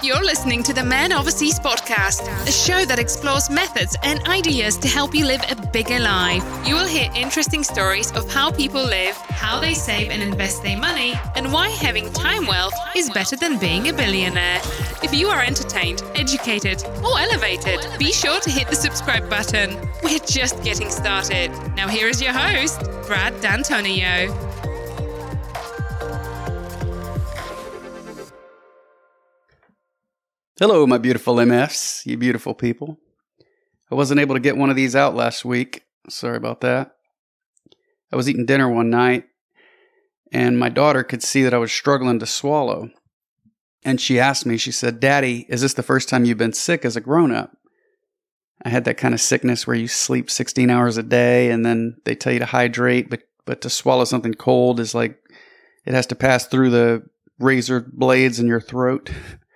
You're listening to the Man Overseas podcast, a show that explores methods and ideas to help you live a bigger life. You will hear interesting stories of how people live, how they save and invest their money, and why having time wealth is better than being a billionaire. If you are entertained, educated, or elevated, be sure to hit the subscribe button. We're just getting started. Now here is your host, Brad D'Antonio. Hello, my beautiful MFs, you beautiful people. I wasn't able to get one of these out last week. Sorry about that. I was eating dinner one night, and my daughter could see that I was struggling to swallow. And she asked me, she said, "Daddy, is this the first time you've been sick as a grown-up?" I had that kind of sickness where you sleep 16 hours a day, and then they tell you to hydrate, but to swallow something cold is like it has to pass through the razor blades in your throat.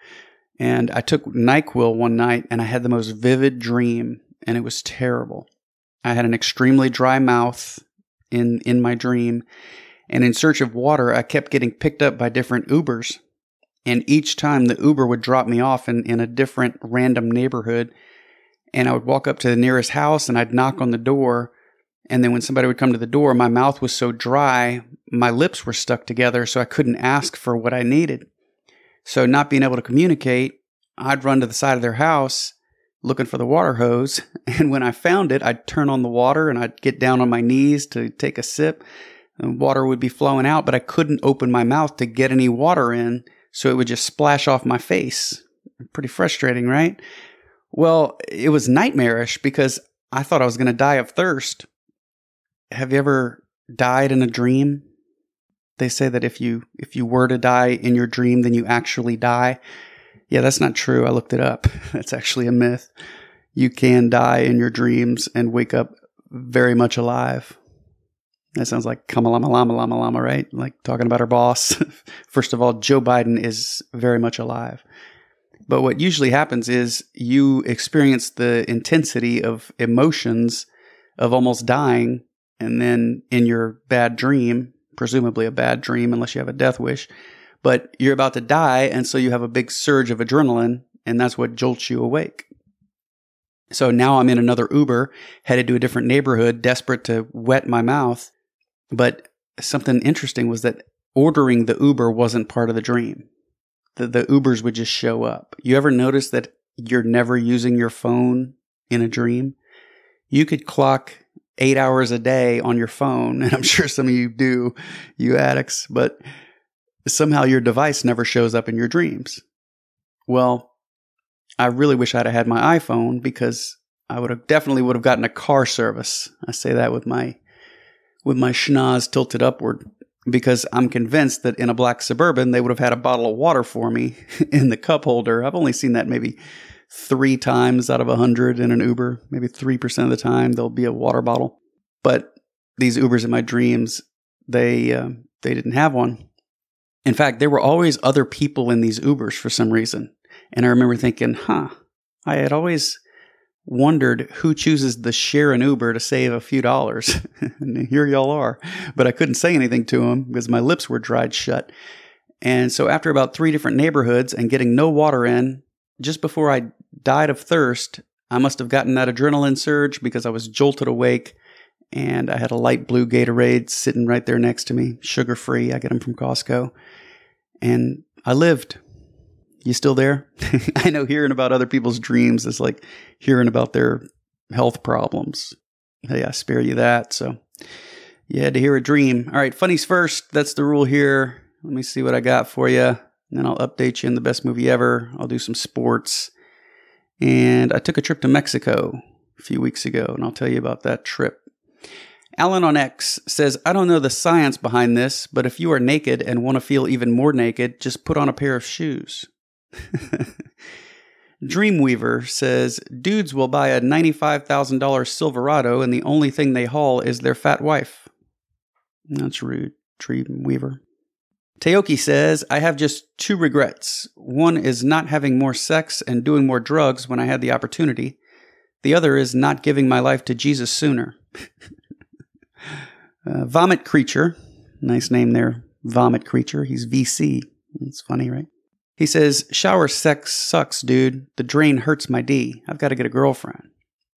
And I took NyQuil one night, and I had the most vivid dream, and it was terrible. I had an extremely dry mouth in my dream, and in search of water, I kept getting picked up by different Ubers. And each time the Uber would drop me off in a different random neighborhood, and I would walk up to the nearest house, and I'd knock on the door, and then when somebody would come to the door, my mouth was so dry, my lips were stuck together, so I couldn't ask for what I needed. So not being able to communicate, I'd run to the side of their house looking for the water hose. And when I found it, I'd turn on the water and I'd get down on my knees to take a sip. And water would be flowing out, but I couldn't open my mouth to get any water in. So it would just splash off my face. Pretty frustrating, right? Well, it was nightmarish because I thought I was going to die of thirst. Have you ever died in a dream? They say that if you were to die in your dream, then you actually die. Yeah, that's not true. I looked it up. That's actually a myth. You can die in your dreams and wake up very much alive. That sounds like Kamalama Lama Lama Lama, right? Like talking about our boss. First of all, Joe Biden is very much alive. But what usually happens is you experience the intensity of emotions of almost dying, and then in your bad dream, presumably a bad dream unless you have a death wish, but you're about to die, and so you have a big surge of adrenaline, and that's what jolts you awake. So now I'm in another Uber, headed to a different neighborhood, desperate to wet my mouth, but something interesting was that ordering the Uber wasn't part of the dream. The Ubers would just show up. You ever notice that you're never using your phone in a dream? You could clock 8 hours a day on your phone, and I'm sure some of you do, you addicts, but somehow your device never shows up in your dreams. Well, I really wish I'd have had my iPhone because I definitely would have gotten a car service. I say that with my schnoz tilted upward because I'm convinced that in a black Suburban, they would have had a bottle of water for me in the cup holder. I've only seen that maybe 3 times out of 100 in an Uber. Maybe 3% of the time there'll be a water bottle. But these Ubers in my dreams, they didn't have one. In fact, there were always other people in these Ubers for some reason. And I remember thinking, I had always wondered who chooses to share an Uber to save a few dollars. And here y'all are. But I couldn't say anything to them because my lips were dried shut. And so after about 3 different neighborhoods and getting no water in, just before I died of thirst, I must have gotten that adrenaline surge because I was jolted awake, and I had a light blue Gatorade sitting right there next to me, sugar-free. I get them from Costco. And I lived. You still there? I know hearing about other people's dreams is like hearing about their health problems. Hey, I spare you that. So you had to hear a dream. All right, funnies first. That's the rule here. Let me see what I got for you. And then I'll update you in the best movie ever. I'll do some sports. And I took a trip to Mexico a few weeks ago, and I'll tell you about that trip. Alan on X says, "I don't know the science behind this, but if you are naked and want to feel even more naked, just put on a pair of shoes." Dreamweaver says, "Dudes will buy a $95,000 Silverado, and the only thing they haul is their fat wife." That's rude, Dreamweaver. Teoki says, "I have just 2 regrets. One is not having more sex and doing more drugs when I had the opportunity. The other is not giving my life to Jesus sooner." Vomit Creature. Nice name there. Vomit Creature. He's VC. It's funny, right? He says, shower sex sucks, dude. The drain hurts my D. I've got to get a girlfriend.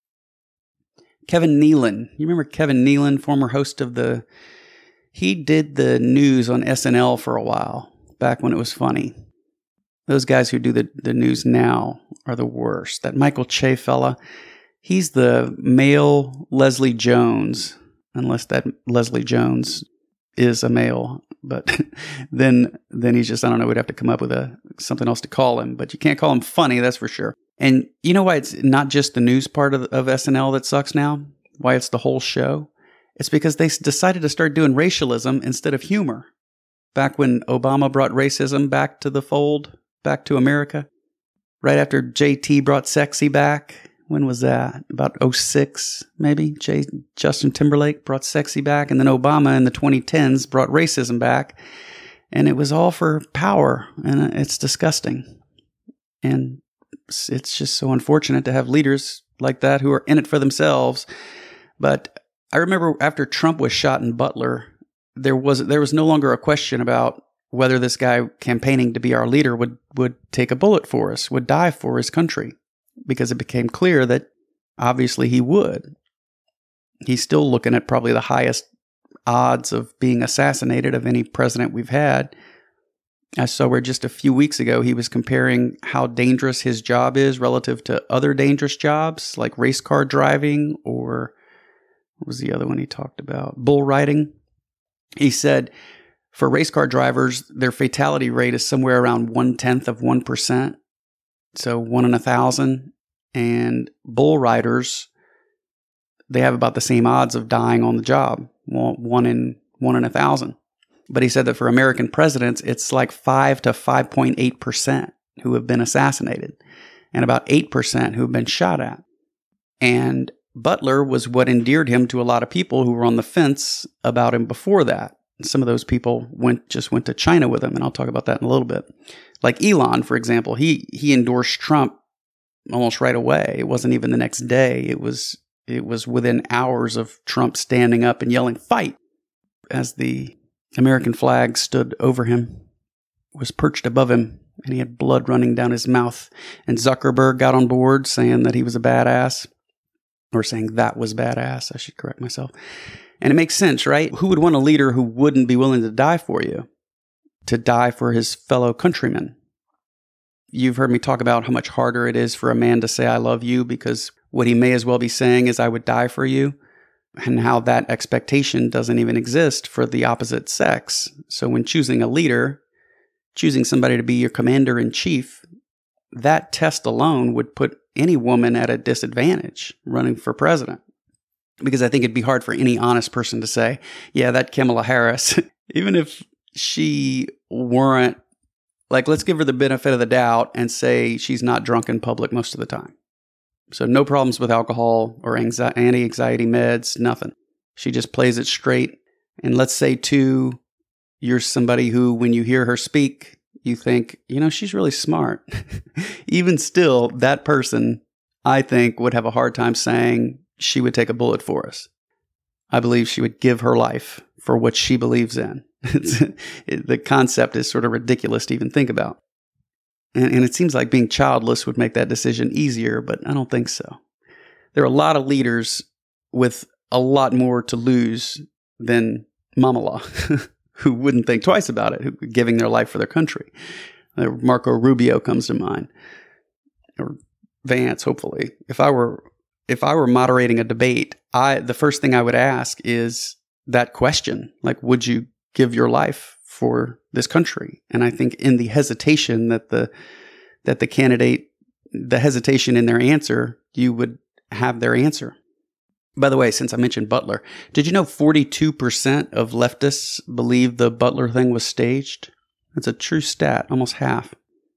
Kevin Nealon. You remember Kevin Nealon, former host of he did the news on SNL for a while, back when it was funny. Those guys who do the news now are the worst. That Michael Che fella, he's the male Leslie Jones, unless that Leslie Jones is a male. But then he's just, I don't know, we'd have to come up with something else to call him. But you can't call him funny, that's for sure. And you know why it's not just the news part of SNL that sucks now? Why it's the whole show? It's because they decided to start doing racialism instead of humor. Back when Obama brought racism back to the fold, back to America. Right after JT brought sexy back. When was that? About 2006, maybe? Justin Timberlake brought sexy back. And then Obama in the 2010s brought racism back. And it was all for power. And it's disgusting. And it's just so unfortunate to have leaders like that who are in it for themselves. But I remember after Trump was shot in Butler, there was no longer a question about whether this guy campaigning to be our leader would take a bullet for us, would die for his country. Because it became clear that obviously he would. He's still looking at probably the highest odds of being assassinated of any president we've had. I saw where just a few weeks ago he was comparing how dangerous his job is relative to other dangerous jobs like race car driving, or what was the other one he talked about? Bull riding. He said for race car drivers, their fatality rate is somewhere around 0.1%. So 1 in 1,000. And bull riders, they have about the same odds of dying on the job, 1 in 1,000. But he said that for American presidents, it's like 5 to 5.8% who have been assassinated, and about 8% who have been shot at. And Butler was what endeared him to a lot of people who were on the fence about him before that. Some of those people just went to China with him, and I'll talk about that in a little bit. Like Elon, for example, he endorsed Trump almost right away. It wasn't even the next day. It was within hours of Trump standing up and yelling, "Fight!" as the American flag stood over him, was perched above him, and he had blood running down his mouth. And Zuckerberg got on board saying that he was a badass, or saying that was badass. I should correct myself. And it makes sense, right? Who would want a leader who wouldn't be willing to die for you? To die for his fellow countrymen. You've heard me talk about how much harder it is for a man to say, "I love you," because what he may as well be saying is, "I would die for you," and how that expectation doesn't even exist for the opposite sex. So when choosing a leader, choosing somebody to be your commander-in-chief, that test alone would put any woman at a disadvantage running for president. Because I think it'd be hard for any honest person to say, yeah, that Kamala Harris, even if she weren't, like, let's give her the benefit of the doubt and say she's not drunk in public most of the time. So no problems with alcohol or anti-anxiety meds, nothing. She just plays it straight. And let's say, too, you're somebody who, when you hear her speak, you think, she's really smart. Even still, that person, I think, would have a hard time saying she would take a bullet for us. I believe she would give her life for what she believes in. The concept is sort of ridiculous to even think about. And it seems like being childless would make that decision easier, but I don't think so. There are a lot of leaders with a lot more to lose than Kamala, who wouldn't think twice about it, who giving their life for their country. Marco Rubio comes to mind, or Vance, hopefully. If I were moderating a debate, the first thing I would ask is that question, like, would you give your life for this country? And I think in the hesitation that the candidate, the hesitation in their answer, you would have their answer. By the way, since I mentioned Butler, did you know 42% of leftists believe the Butler thing was staged? That's a true stat, almost half.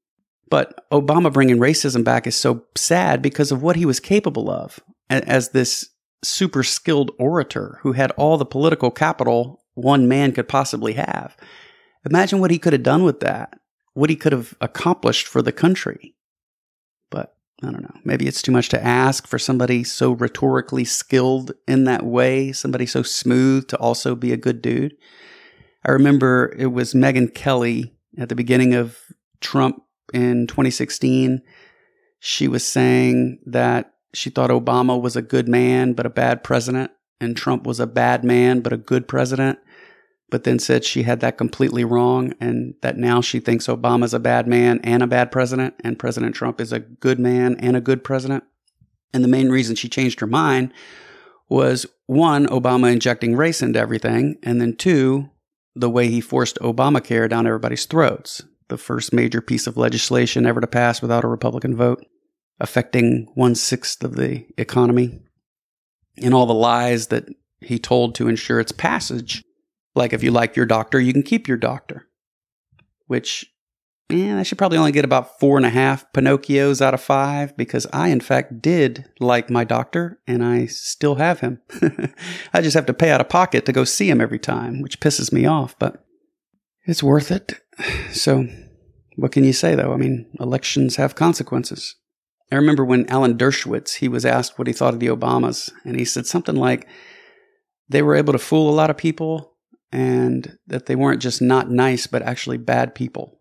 But Obama bringing racism back is so sad because of what he was capable of as this super skilled orator who had all the political capital one man could possibly have. Imagine what he could have done with that, what he could have accomplished for the country. But I don't know, maybe it's too much to ask for somebody so rhetorically skilled in that way, somebody so smooth to also be a good dude. I remember it was Megyn Kelly at the beginning of Trump in 2016, she was saying that she thought Obama was a good man, but a bad president, and Trump was a bad man, but a good president, but then said she had that completely wrong, and that now she thinks Obama's a bad man and a bad president, and President Trump is a good man and a good president. And the main reason she changed her mind was, one, Obama injecting race into everything, and then two, the way he forced Obamacare down everybody's throats, the first major piece of legislation ever to pass without a Republican vote, affecting 1/6 of the economy, and all the lies that he told to ensure its passage. Like, if you like your doctor, you can keep your doctor, which, I should probably only get about 4.5 Pinocchios out of 5, because I, in fact, did like my doctor, and I still have him. I just have to pay out of pocket to go see him every time, which pisses me off, but it's worth it. So, what can you say, though? I mean, elections have consequences. I remember when Alan Dershowitz, he was asked what he thought of the Obamas, and he said something like, they were able to fool a lot of people, and that they weren't just not nice, but actually bad people.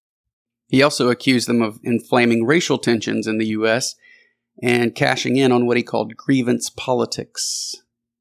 He also accused them of inflaming racial tensions in the U.S. and cashing in on what he called grievance politics.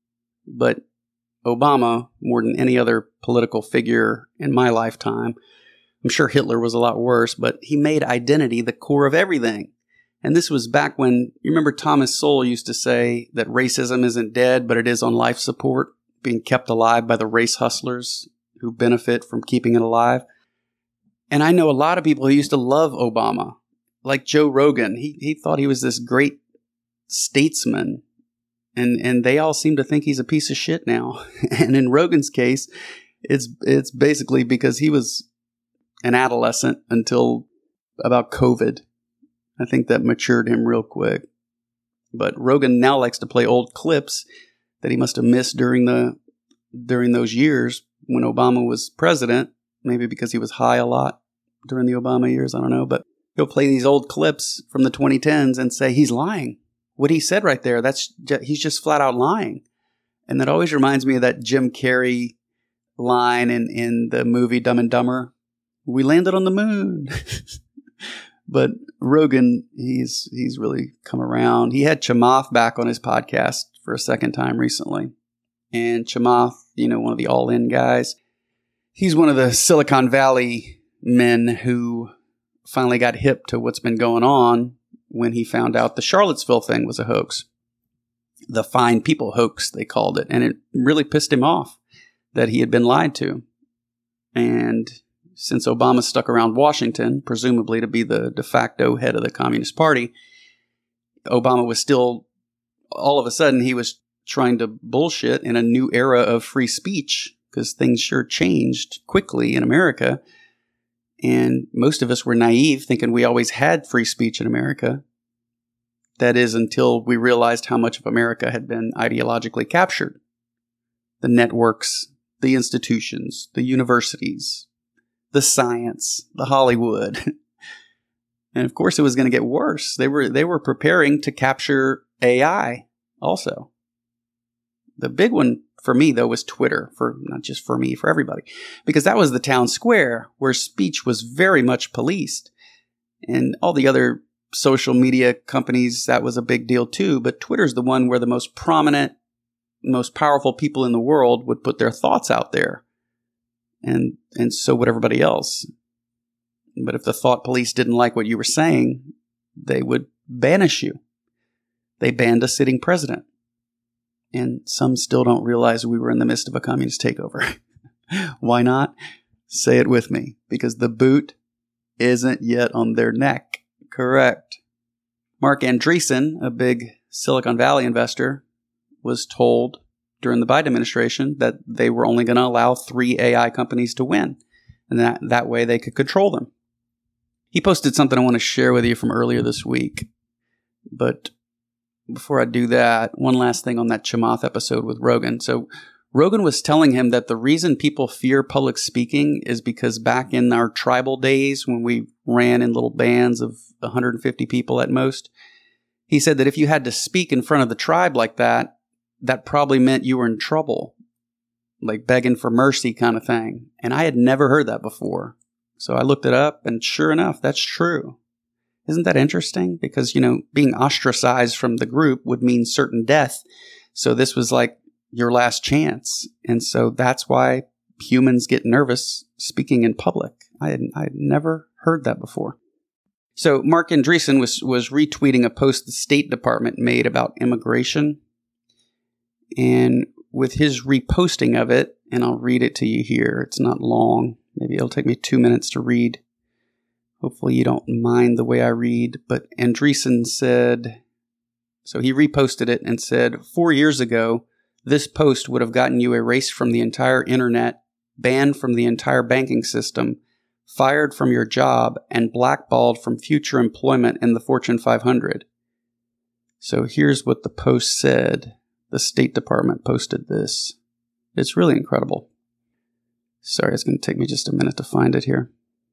But Obama, more than any other political figure in my lifetime, I'm sure Hitler was a lot worse, but he made identity the core of everything. And this was back when, you remember Thomas Sowell used to say that racism isn't dead, but it is on life support, being kept alive by the race hustlers who benefit from keeping it alive. And I know a lot of people who used to love Obama, like Joe Rogan. He thought he was this great statesman, and they all seem to think he's a piece of shit now. And in Rogan's case, it's basically because he was an adolescent until about COVID. I think that matured him real quick. But Rogan now likes to play old clips that he must have missed during those years when Obama was president, maybe because he was high a lot during the Obama years, I don't know, but he'll play these old clips from the 2010s and say he's lying. What he said right there, he's just flat out lying. And that always reminds me of that Jim Carrey line in the movie Dumb and Dumber. We landed on the moon. But Rogan, he's really come around. He had Chamath back on his podcast for a second time recently. And Chamath, one of the all-in guys, he's one of the Silicon Valley men who finally got hip to what's been going on when he found out the Charlottesville thing was a hoax. The Fine People hoax, they called it. And it really pissed him off that he had been lied to. And since Obama stuck around Washington, presumably to be the de facto head of the Communist Party, Obama was still, all of a sudden, he was trying to bullshit in a new era of free speech, because things sure changed quickly in America. And most of us were naive, thinking we always had free speech in America. That is, until we realized how much of America had been ideologically captured. The networks, the institutions, the universities, the science, the Hollywood. And of course it was going to get worse. They were preparing to capture AI also. The big one for me, though, was Twitter, for not just for me, for everybody, because that was the town square where speech was very much policed. And all the other social media companies, that was a big deal too. But Twitter's the one where the most prominent, most powerful people in the world would put their thoughts out there. And so would everybody else. But if the thought police didn't like what you were saying, they would banish you. They banned a sitting president. And some still don't realize we were in the midst of a communist takeover. Why not? Say it with me. Because the boot isn't yet on their neck. Correct. Mark Andreessen, a big Silicon Valley investor, was told during the Biden administration that they were only going to allow 3 AI companies to win. And that way they could control them. He posted something I want to share with you from earlier this week. But before I do that, one last thing on that Chamath episode with Rogan. So Rogan was telling him that the reason people fear public speaking is because back in our tribal days, when we ran in little bands of 150 people at most, he said that if you had to speak in front of the tribe like that, that probably meant you were in trouble, like begging for mercy kind of thing. And I had never heard that before. So I looked it up, and sure enough, that's true. Isn't that interesting? Because, being ostracized from the group would mean certain death. So this was like your last chance. And so that's why humans get nervous speaking in public. I had never heard that before. So Marc Andreessen was retweeting a post the State Department made about immigration. And with his reposting of it, and I'll read it to you here. It's not long. Maybe it'll take me 2 minutes to read. Hopefully you don't mind the way I read. But Andreessen said, so he reposted it and said, 4 years ago, this post would have gotten you erased from the entire internet, banned from the entire banking system, fired from your job, and blackballed from future employment in the Fortune 500. So here's what the post said. The State Department posted this. It's really incredible. Sorry, it's going to take me just a minute to find it here.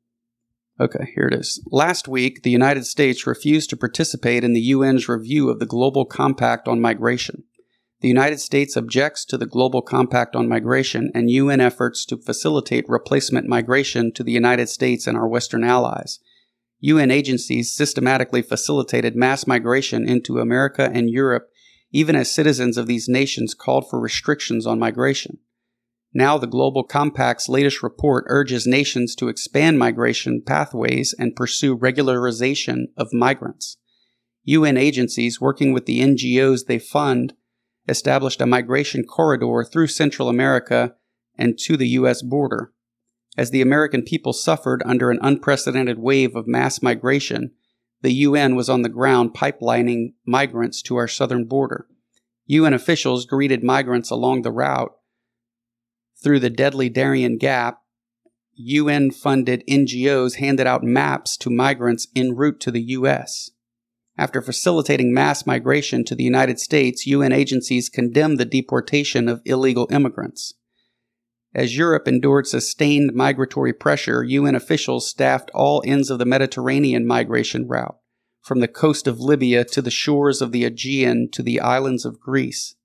Okay, here it is. Last week, the United States refused to participate in the UN's review of the Global Compact on Migration. The United States objects to the Global Compact on Migration and UN efforts to facilitate replacement migration to the United States and our Western allies. UN agencies systematically facilitated mass migration into America and Europe, even as citizens of these nations called for restrictions on migration. Now the Global Compact's latest report urges nations to expand migration pathways and pursue regularization of migrants. UN agencies, working with the NGOs they fund, established a migration corridor through Central America and to the U.S. border. As the American people suffered under an unprecedented wave of mass migration, the UN was on the ground pipelining migrants to our southern border. UN officials greeted migrants along the route. Through the deadly Darien Gap, UN-funded NGOs handed out maps to migrants en route to the U.S. After facilitating mass migration to the United States, UN agencies condemned the deportation of illegal immigrants. As Europe endured sustained migratory pressure, UN officials staffed all ends of the Mediterranean migration route, from the coast of Libya to the shores of the Aegean to the islands of Greece.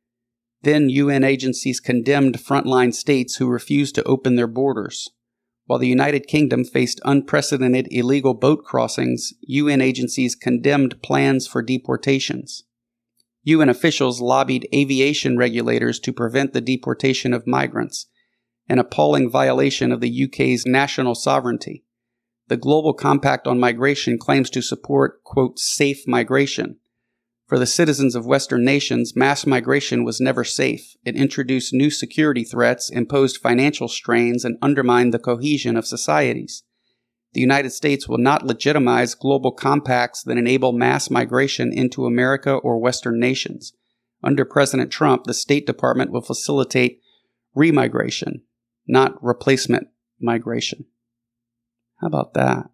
Then UN agencies condemned frontline states who refused to open their borders. While the United Kingdom faced unprecedented illegal boat crossings, UN agencies condemned plans for deportations. UN officials lobbied aviation regulators to prevent the deportation of migrants, an appalling violation of the UK's national sovereignty. The Global Compact on Migration claims to support, quote, safe migration. For the citizens of Western nations, mass migration was never safe. It introduced new security threats, imposed financial strains, and undermined the cohesion of societies. The United States will not legitimize global compacts that enable mass migration into America or Western nations. Under President Trump, the State Department will facilitate remigration, not replacement migration. How about that?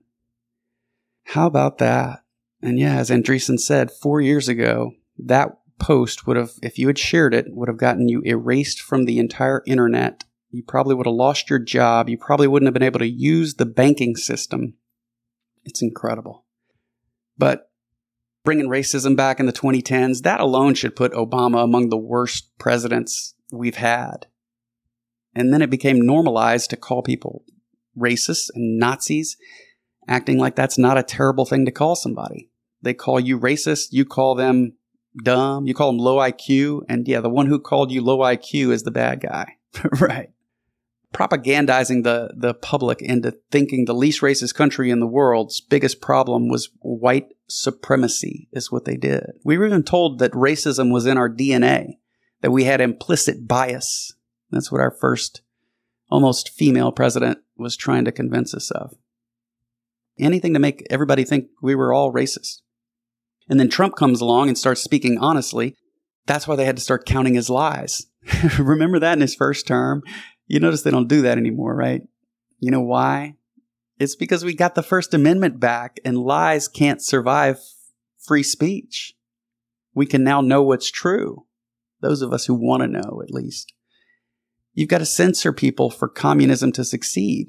How about that? And yeah, as Andreessen said, 4 years ago, that post would have, if you had shared it, would have gotten you erased from the entire internet. You probably would have lost your job. You probably wouldn't have been able to use the banking system. It's incredible. But bringing racism back in the 2010s, that alone should put Obama among the worst presidents we've had. And then it became normalized to call people racists and Nazis, acting like that's not a terrible thing to call somebody. They call you racist, you call them dumb, you call them low IQ, and yeah, the one who called you low IQ is the bad guy. Right. Propagandizing the public into thinking the least racist country in the world's biggest problem was white supremacy is what they did. We were even told that racism was in our DNA, that we had implicit bias. That's what our first almost female president was trying to convince us of. Anything to make everybody think we were all racist. And then Trump comes along and starts speaking honestly. That's why they had to start counting his lies. Remember that in his first term? You notice they don't do that anymore, right? You know why? It's because we got the First Amendment back and lies can't survive free speech. We can now know what's true. Those of us who want to know, at least. You've got to censor people for communism to succeed.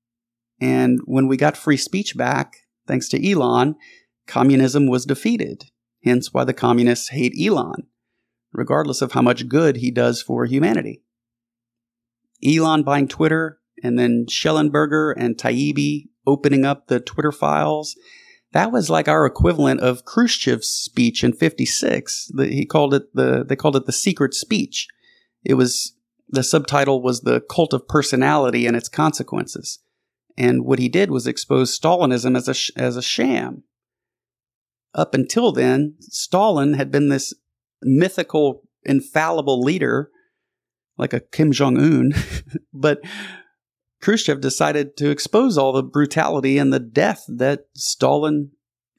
And when we got free speech back, thanks to Elon, communism was defeated. Hence why the communists hate Elon, regardless of how much good he does for humanity. Elon buying Twitter and then Schellenberger and Taibbi opening up the Twitter files. That was like our equivalent of Khrushchev's speech in '56. They called it the secret speech. The subtitle was The Cult of Personality and Its Consequences. And what he did was expose Stalinism as a sham. Up until then, Stalin had been this mythical, infallible leader, like a Kim Jong-un, but Khrushchev decided to expose all the brutality and the death that Stalin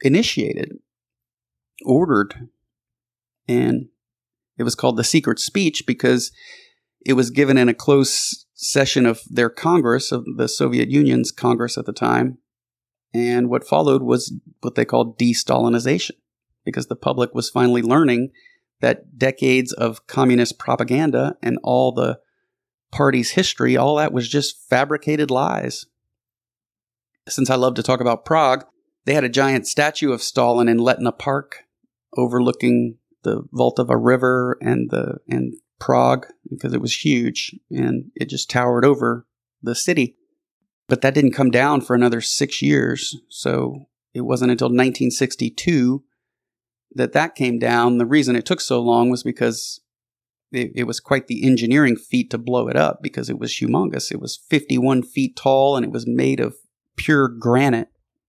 ordered. And it was called the secret speech because it was given in a closed session of their Congress, of the Soviet Union's Congress at the time. And what followed was what they called de-Stalinization, because the public was finally learning that decades of communist propaganda and all the party's history, all that was just fabricated lies. Since I love to talk about Prague, they had a giant statue of Stalin in Letna Park overlooking the Vltava River and Prague, because it was huge and it just towered over the city. But that didn't come down for another 6 years. So it wasn't until 1962 that came down. The reason it took so long was because it was quite the engineering feat to blow it up, because it was humongous. It was 51 feet tall and it was made of pure granite.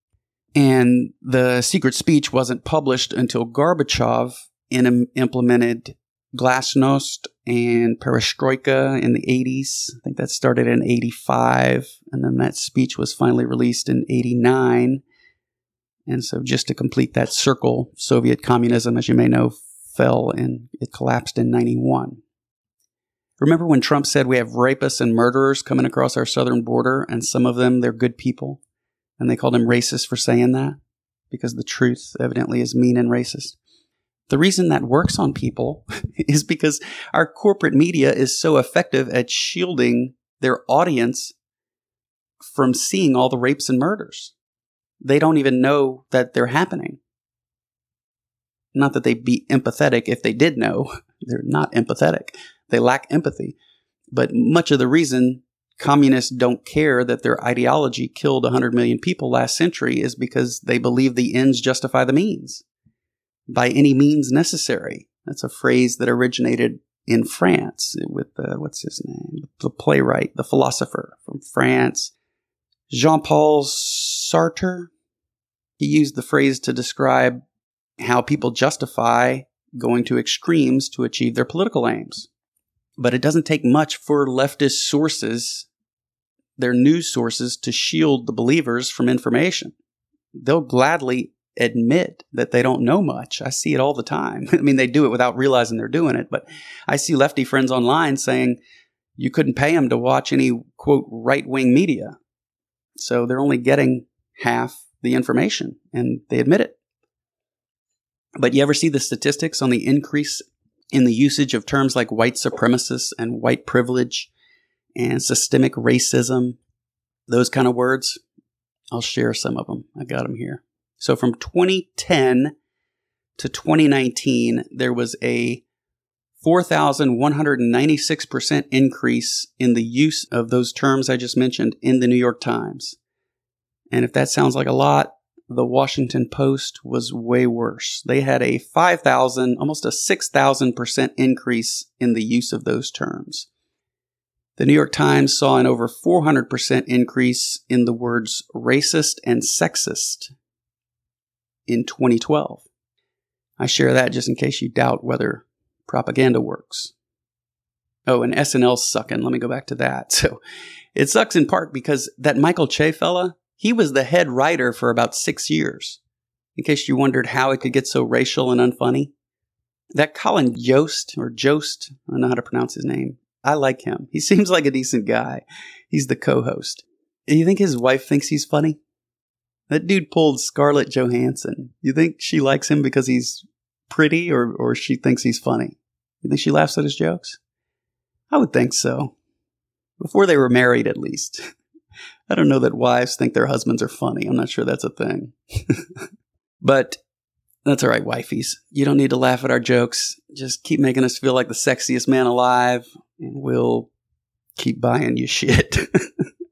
And the secret speech wasn't published until Gorbachev implemented Glasnost and Perestroika in the 80s. I think that started in 85. And then that speech was finally released in 89. And so just to complete that circle, Soviet communism, as you may know, fell and it collapsed in 91. Remember when Trump said we have rapists and murderers coming across our southern border, and some of them, they're good people? And they called him racist for saying that, because the truth evidently is mean and racist. The reason that works on people is because our corporate media is so effective at shielding their audience from seeing all the rapes and murders. They don't even know that they're happening. Not that they'd be empathetic if they did know. They're not empathetic. They lack empathy. But much of the reason communists don't care that their ideology killed 100 million people last century is because they believe the ends justify the means. By any means necessary. That's a phrase that originated in France with, what's his name? The playwright, the philosopher from France, Jean-Paul Sartre. He used the phrase to describe how people justify going to extremes to achieve their political aims. But it doesn't take much for leftist sources, their news sources, to shield the believers from information. They'll gladly admit that they don't know much. I see it all the time. I mean, they do it without realizing they're doing it. But I see lefty friends online saying you couldn't pay them to watch any, quote, right-wing media. So they're only getting half the information, and they admit it. But you ever see the statistics on the increase in the usage of terms like white supremacists and white privilege and systemic racism, those kind of words? I'll share some of them. I got them here. So from 2010 to 2019, there was a 4,196% increase in the use of those terms I just mentioned in the New York Times. And if that sounds like a lot, the Washington Post was way worse. They had a 5,000, almost a 6,000% increase in the use of those terms. The New York Times saw an over 400% increase in the words racist and sexist in 2012. I share that just in case you doubt whether propaganda works. Oh, and SNL's sucking. Let me go back to that. So it sucks in part because that Michael Che fella, he was the head writer for about 6 years. In case you wondered how it could get so racial and unfunny. That Colin Jost, I don't know how to pronounce his name. I like him. He seems like a decent guy. He's the co-host. Do you think his wife thinks he's funny? That dude pulled Scarlett Johansson. You think she likes him because he's pretty, or she thinks he's funny? You think she laughs at his jokes? I would think so. Before they were married, at least. I don't know that wives think their husbands are funny. I'm not sure that's a thing. But that's all right, wifeys. You don't need to laugh at our jokes. Just keep making us feel like the sexiest man alive, and we'll keep buying you shit.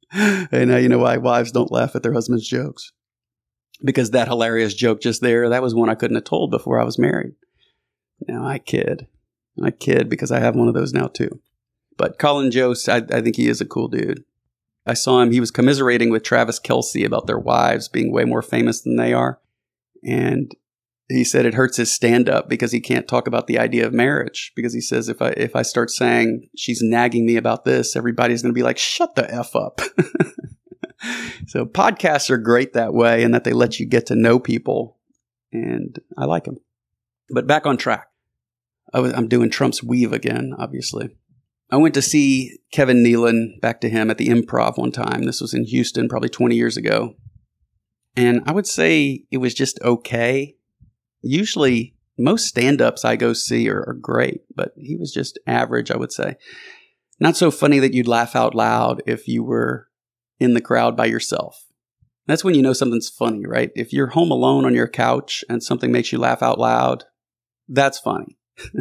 And now you know why wives don't laugh at their husband's jokes. Because that hilarious joke just there, that was one I couldn't have told before I was married. Now I kid. I kid because I have one of those now too. But Colin Jost, I think he is a cool dude. I saw him, he was commiserating with Travis Kelce about their wives being way more famous than they are. And he said it hurts his stand-up because he can't talk about the idea of marriage. Because he says, if I start saying she's nagging me about this, everybody's going to be like, shut the F up. So podcasts are great that way, and that they let you get to know people. And I like them. But back on track. I'm doing Trump's weave again, obviously. I went to see Kevin Nealon, back to him, at the Improv one time. This was in Houston, probably 20 years ago. And I would say it was just okay. Usually, most stand-ups I go see are great, but he was just average, I would say. Not so funny that you'd laugh out loud if you were in the crowd by yourself. That's when you know something's funny, right? If you're home alone on your couch and something makes you laugh out loud, that's funny.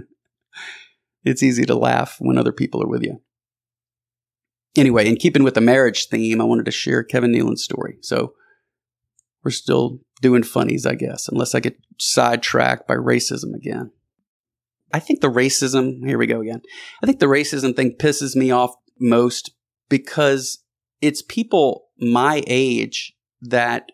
It's easy to laugh when other people are with you. Anyway, in keeping with the marriage theme, I wanted to share Kevin Nealon's story. So we're still doing funnies, I guess, unless I get sidetracked by racism again. I think the racism, here we go again. I think the racism thing pisses me off most because it's people my age that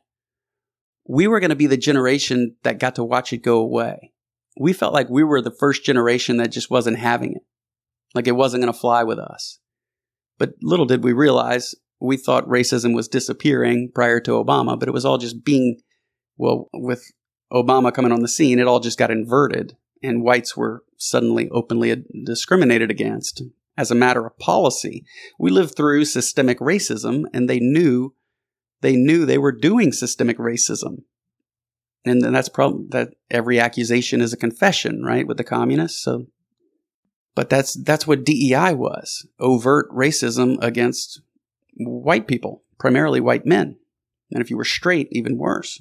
we were going to be the generation that got to watch it go away. We felt like we were the first generation that just wasn't having it. Like it wasn't going to fly with us. But little did we realize, we thought racism was disappearing prior to Obama, but it was all just being, well, with Obama coming on the scene, it all just got inverted and whites were suddenly openly discriminated against. As a matter of policy, we lived through systemic racism, and they knew they were doing systemic racism. And then that's probably that every accusation is a confession, right? With the communists. So, but that's what DEI was: overt racism against white people, primarily white men. And if you were straight, even worse.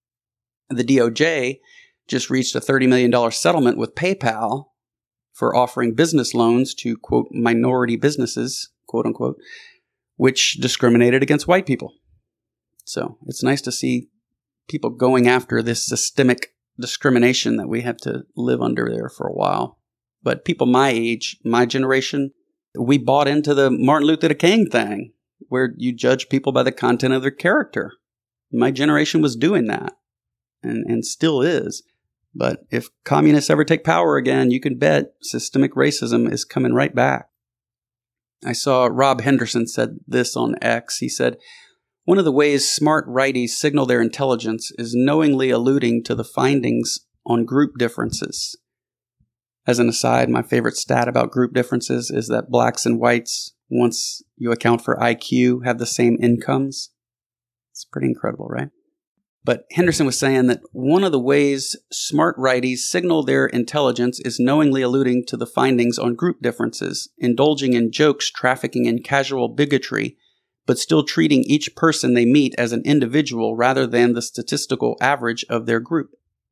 The DOJ just reached a $30 million settlement with PayPal for offering business loans to, quote, minority businesses, quote unquote, which discriminated against white people. So it's nice to see people going after this systemic discrimination that we have to live under there for a while. But people my age, my generation, we bought into the Martin Luther King thing, where you judge people by the content of their character. My generation was doing that, and still is. But if communists ever take power again, you can bet systemic racism is coming right back. I saw Rob Henderson said this on X. He said, one of the ways smart righties signal their intelligence is knowingly alluding to the findings on group differences. As an aside, my favorite stat about group differences is that blacks and whites, once you account for IQ, have the same incomes. It's pretty incredible, right? But Henderson was saying that one of the ways smart righties signal their intelligence is knowingly alluding to the findings on group differences, indulging in jokes trafficking in casual bigotry, but still treating each person they meet as an individual rather than the statistical average of their group.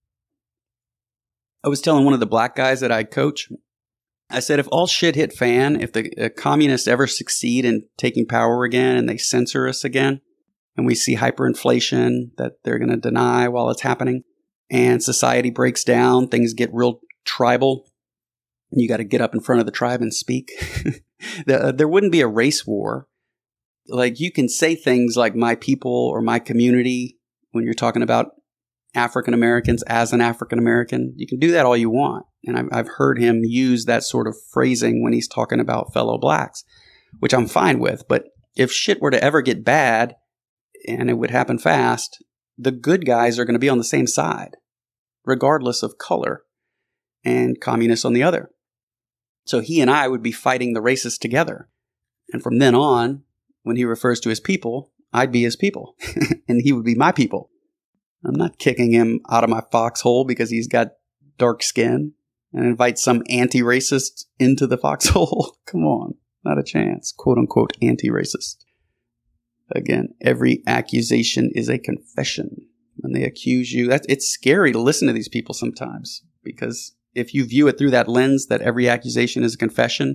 I was telling one of the black guys that I coach, I said, if all shit hit fan, if the communists ever succeed in taking power again and they censor us again, and we see hyperinflation that they're going to deny while it's happening, and society breaks down, things get real tribal, and you got to get up in front of the tribe and speak, there wouldn't be a race war. Like, you can say things like my people or my community when you're talking about African Americans as an African American. You can do that all you want. And I've heard him use that sort of phrasing when he's talking about fellow blacks, which I'm fine with. But if shit were to ever get bad, and it would happen fast, the good guys are going to be on the same side, regardless of color, and communists on the other. So he and I would be fighting the racists together. And from then on, when he refers to his people, I'd be his people, and he would be my people. I'm not kicking him out of my foxhole because he's got dark skin and invite some anti-racist into the foxhole. Come on, not a chance. Quote unquote anti-racist. Again, every accusation is a confession. When they accuse you, it's scary to listen to these people sometimes, because if you view it through that lens that every accusation is a confession,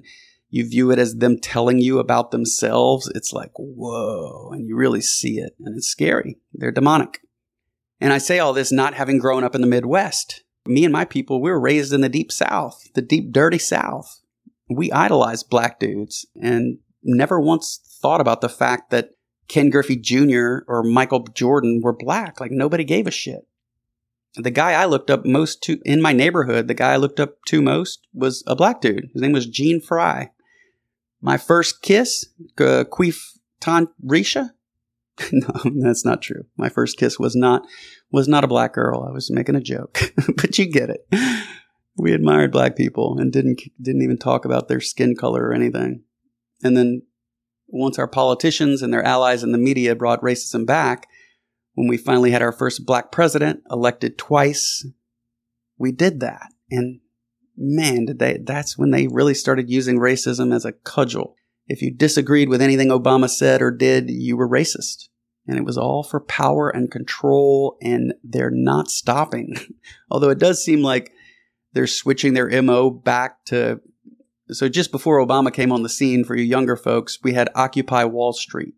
you view it as them telling you about themselves, it's like, whoa, and you really see it, and it's scary. They're demonic. And I say all this not having grown up in the Midwest. Me and my people, we were raised in the deep South, the deep, dirty South. We idolized black dudes and never once thought about the fact that Ken Griffey Jr. or Michael Jordan were black. Like, nobody gave a shit. The guy I looked up most to in my neighborhood, the guy I looked up to most was a black dude. His name was Gene Fry. My first kiss, Queef Tan Risha. No, that's not true. My first kiss was not a black girl. I was making a joke, but you get it. We admired black people and didn't even talk about their skin color or anything. And then once our politicians and their allies in the media brought racism back, when we finally had our first black president elected twice, we did that. And man, that's when they really started using racism as a cudgel. If you disagreed with anything Obama said or did, you were racist. And it was all for power and control, and they're not stopping. Although it does seem like they're switching their MO back to... So just before Obama came on the scene, for you younger folks, we had Occupy Wall Street.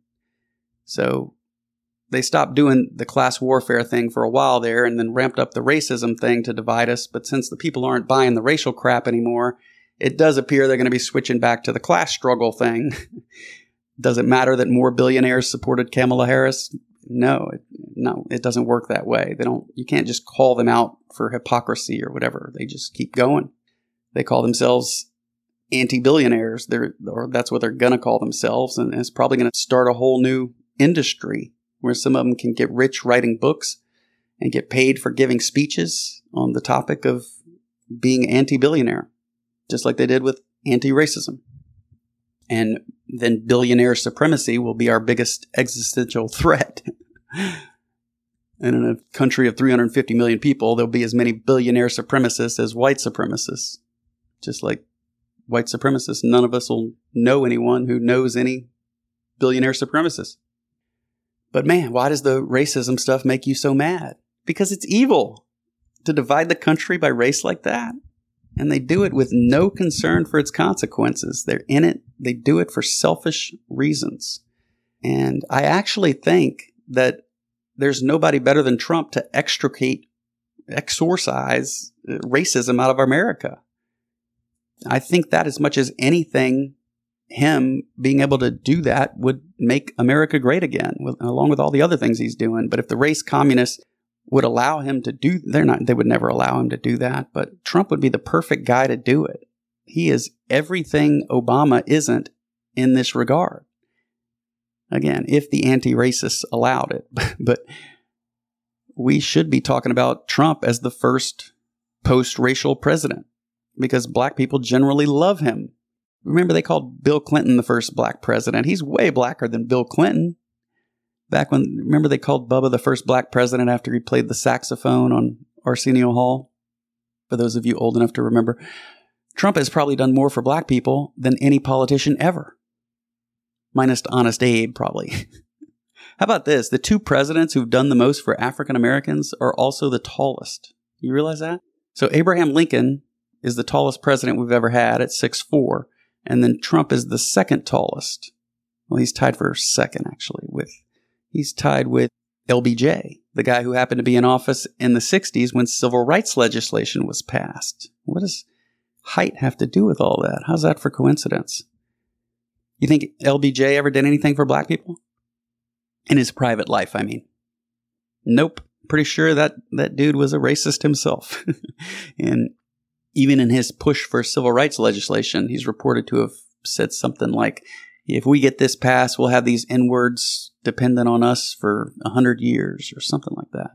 So they stopped doing the class warfare thing for a while there and then ramped up the racism thing to divide us. But since the people aren't buying the racial crap anymore, it does appear they're going to be switching back to the class struggle thing. Does it matter that more billionaires supported Kamala Harris? No, it doesn't work that way. You can't just call them out for hypocrisy or whatever. They just keep going. They call themselves anti-billionaires. Or that's what they're going to call themselves. And it's probably going to start a whole new industry where some of them can get rich writing books and get paid for giving speeches on the topic of being anti-billionaire, just like they did with anti-racism. And then billionaire supremacy will be our biggest existential threat. And in a country of 350 million people, there'll be as many billionaire supremacists as white supremacists. Just like white supremacists, none of us will know anyone who knows any billionaire supremacists. But man, why does the racism stuff make you so mad? Because it's evil to divide the country by race like that. And they do it with no concern for its consequences. They're in it. They do it for selfish reasons. And I actually think that there's nobody better than Trump to exorcise racism out of America. I think that as much as anything, him being able to do that would make America great again, along with all the other things he's doing. But if the race communists would allow him to do, they would never allow him to do that. But Trump would be the perfect guy to do it. He is everything Obama isn't in this regard. Again, if the anti-racists allowed it. But we should be talking about Trump as the first post-racial president, because black people generally love him. Remember, they called Bill Clinton the first black president. He's way blacker than Bill Clinton. Remember they called Bubba the first black president after he played the saxophone on Arsenio Hall? For those of you old enough to remember, Trump has probably done more for black people than any politician ever. Minus Honest Abe, probably. How about this? The two presidents who've done the most for African Americans are also the tallest. You realize that? So Abraham Lincoln is the tallest president we've ever had at 6'4", and then Trump is the second tallest. Well, he's tied for second, actually. He's tied with LBJ, the guy who happened to be in office in the 60s when civil rights legislation was passed. What does height have to do with all that? How's that for coincidence? You think LBJ ever did anything for black people? In his private life, I mean. Nope. Pretty sure that dude was a racist himself. And even in his push for civil rights legislation, he's reported to have said something like, if we get this passed, we'll have these N-words dependent on us for 100 years or something like that.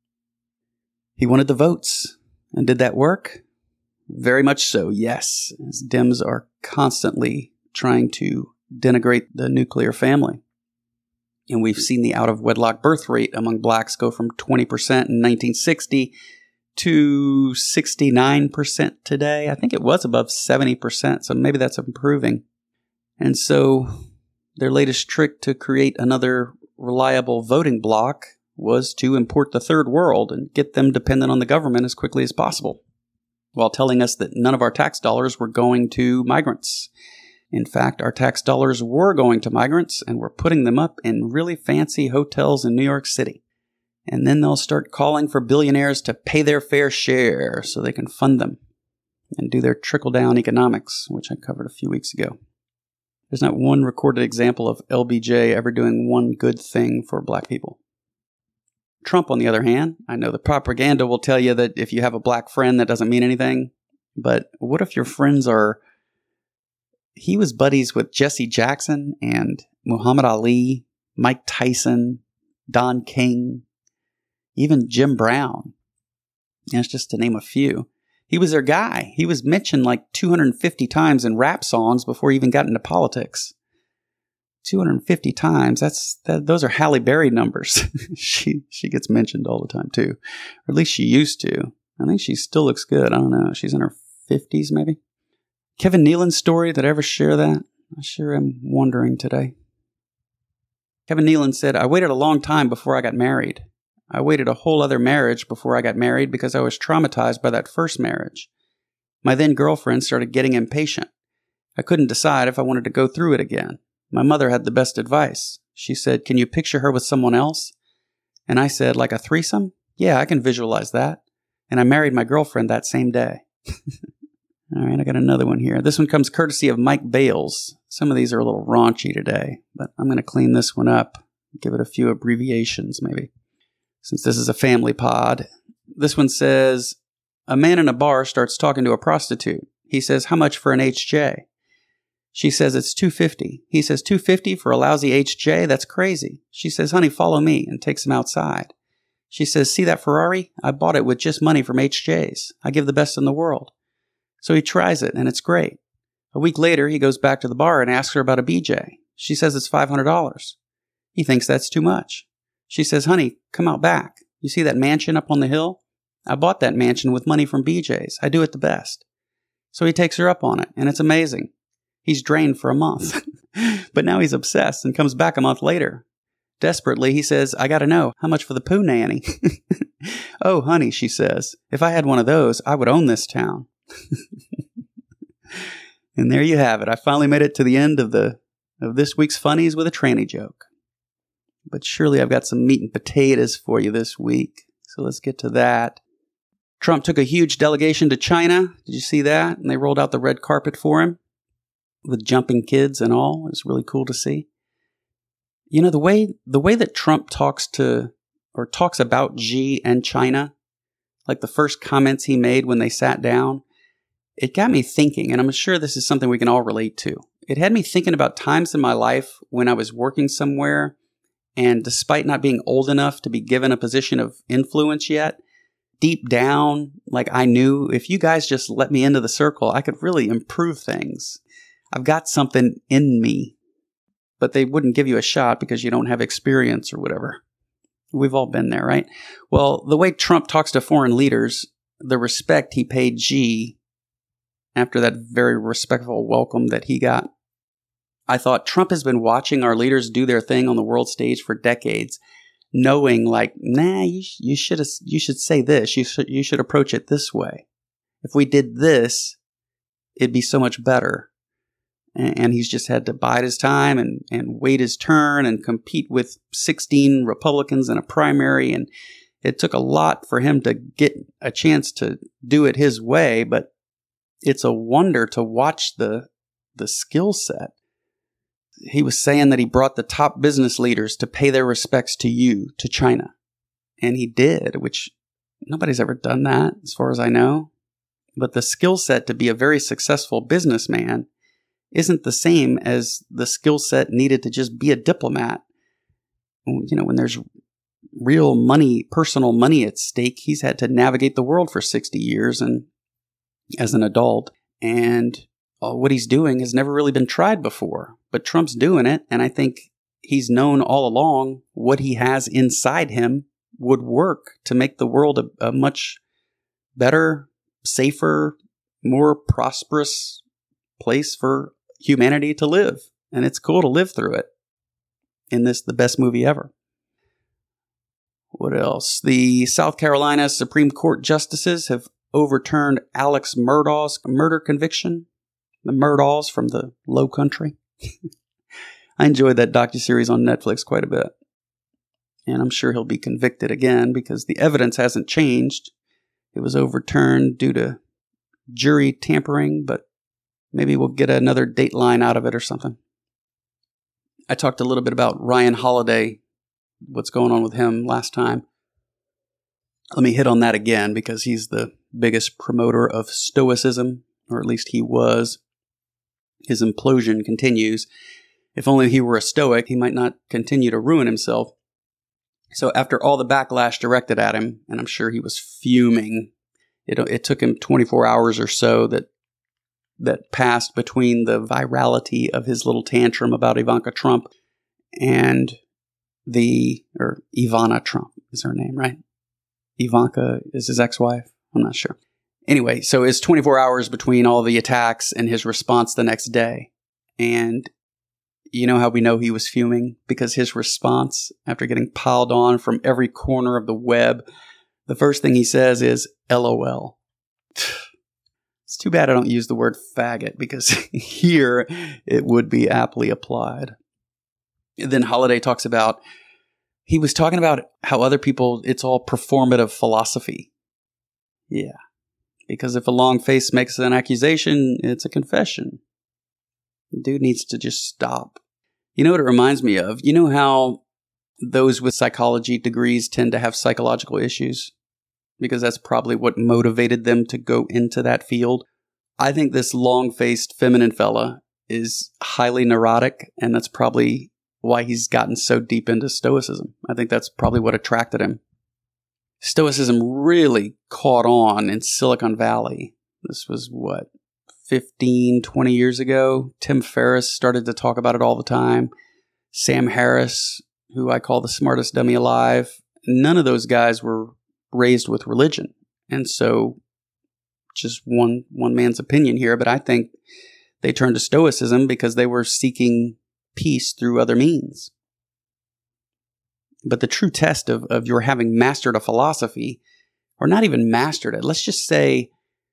He wanted the votes. And did that work? Very much so, yes. As Dems are constantly trying to denigrate the nuclear family. And we've seen the out-of-wedlock birth rate among blacks go from 20% in 1960 to 69% today. I think it was above 70%, so maybe that's improving. And so their latest trick to create another reliable voting bloc was to import the third world and get them dependent on the government as quickly as possible, while telling us that none of our tax dollars were going to migrants. In fact, our tax dollars were going to migrants, and we're putting them up in really fancy hotels in New York City. And then they'll start calling for billionaires to pay their fair share so they can fund them and do their trickle-down economics, which I covered a few weeks ago. There's not one recorded example of LBJ ever doing one good thing for black people. Trump, on the other hand, I know the propaganda will tell you that if you have a black friend, that doesn't mean anything. But what if your friends are... He was buddies with Jesse Jackson and Muhammad Ali, Mike Tyson, Don King, even Jim Brown. That's just to name a few. He was their guy. He was mentioned like 250 times in rap songs before he even got into politics. 250 times. Those are Halle Berry numbers. She gets mentioned all the time too. Or at least she used to. I think she still looks good. I don't know. She's in her 50s maybe. Kevin Nealon's story, did I ever share that? I sure am wondering today. Kevin Nealon said, I waited a long time before I got married. I waited a whole other marriage before I got married because I was traumatized by that first marriage. My then girlfriend started getting impatient. I couldn't decide if I wanted to go through it again. My mother had the best advice. She said, can you picture her with someone else? And I said, like a threesome? Yeah, I can visualize that. And I married my girlfriend that same day. All right, I got another one here. This one comes courtesy of Mike Bales. Some of these are a little raunchy today, but I'm going to clean this one up. Give it a few abbreviations maybe. Since this is a family pod. This one says, a man in a bar starts talking to a prostitute. He says, how much for an HJ? She says, it's $250. He says, $250 for a lousy HJ? That's crazy. She says, honey, follow me, and takes him outside. She says, see that Ferrari? I bought it with just money from HJs. I give the best in the world. So he tries it, and it's great. A week later, he goes back to the bar and asks her about a BJ. She says it's $500. He thinks that's too much. She says, honey, come out back. You see that mansion up on the hill? I bought that mansion with money from BJ's. I do it the best. So he takes her up on it, and it's amazing. He's drained for a month. But now he's obsessed and comes back a month later. Desperately, he says, I gotta know, how much for the poo nanny? Oh, honey, she says, if I had one of those, I would own this town. And there you have it. I finally made it to the end of this week's Funnies with a tranny joke. But surely I've got some meat and potatoes for you this week. So let's get to that. Trump took a huge delegation to China. Did you see that? And they rolled out the red carpet for him with jumping kids and all. It was really cool to see. You know, the way that Trump talks about Xi and China, like the first comments he made when they sat down, it got me thinking, and I'm sure this is something we can all relate to. It had me thinking about times in my life when I was working somewhere, and despite not being old enough to be given a position of influence yet, deep down, like I knew if you guys just let me into the circle, I could really improve things. I've got something in me, but they wouldn't give you a shot because you don't have experience or whatever. We've all been there, right? Well, the way Trump talks to foreign leaders, the respect he paid Xi after that very respectful welcome that he got, I thought Trump has been watching our leaders do their thing on the world stage for decades, knowing like, nah, you should say this. You should approach it this way. If we did this, it'd be so much better. And he's just had to bide his time and wait his turn and compete with 16 Republicans in a primary. And it took a lot for him to get a chance to do it his way. But it's a wonder to watch the skill set. He was saying that he brought the top business leaders to pay their respects to China. And he did, which nobody's ever done that as far as I know. But the skill set to be a very successful businessman isn't the same as the skill set needed to just be a diplomat. You know, when there's real money, personal money at stake, he's had to navigate the world for 60 years and as an adult. And what he's doing has never really been tried before. But Trump's doing it, and I think he's known all along what he has inside him would work to make the world a much better, safer, more prosperous place for humanity to live. And it's cool to live through it in the best movie ever. What else? The South Carolina Supreme Court justices have overturned Alex Murdaugh's murder conviction. the Murdals from the Low Country. I enjoyed that docuseries on Netflix quite a bit. And I'm sure he'll be convicted again because the evidence hasn't changed. It was overturned due to jury tampering, but maybe we'll get another Dateline out of it or something. I talked a little bit about Ryan Holiday, what's going on with him last time. Let me hit on that again because he's the biggest promoter of Stoicism, or at least he was. His implosion continues. If only he were a Stoic, he might not continue to ruin himself. So after all the backlash directed at him, and I'm sure he was fuming, it took him 24 hours or so that passed between the virality of his little tantrum about Ivanka Trump and Ivana Trump is her name, right? Ivanka is his ex-wife? I'm not sure. Anyway, so it's 24 hours between all the attacks and his response the next day. And you know how we know he was fuming? Because his response, after getting piled on from every corner of the web, the first thing he says is, LOL. It's too bad I don't use the word faggot, because here it would be aptly applied. Then Holiday he was talking about how other people, it's all performative philosophy. Yeah. Because if a long face makes an accusation, it's a confession. The dude needs to just stop. You know what it reminds me of? You know how those with psychology degrees tend to have psychological issues? Because that's probably what motivated them to go into that field. I think this long-faced feminine fella is highly neurotic, and that's probably why he's gotten so deep into Stoicism. I think that's probably what attracted him. Stoicism really caught on in Silicon Valley. This was, 15, 20 years ago? Tim Ferriss started to talk about it all the time. Sam Harris, who I call the smartest dummy alive. None of those guys were raised with religion. And so, just one man's opinion here, but I think they turned to Stoicism because they were seeking peace through other means. But the true test of your having mastered a philosophy, or not even mastered it, let's say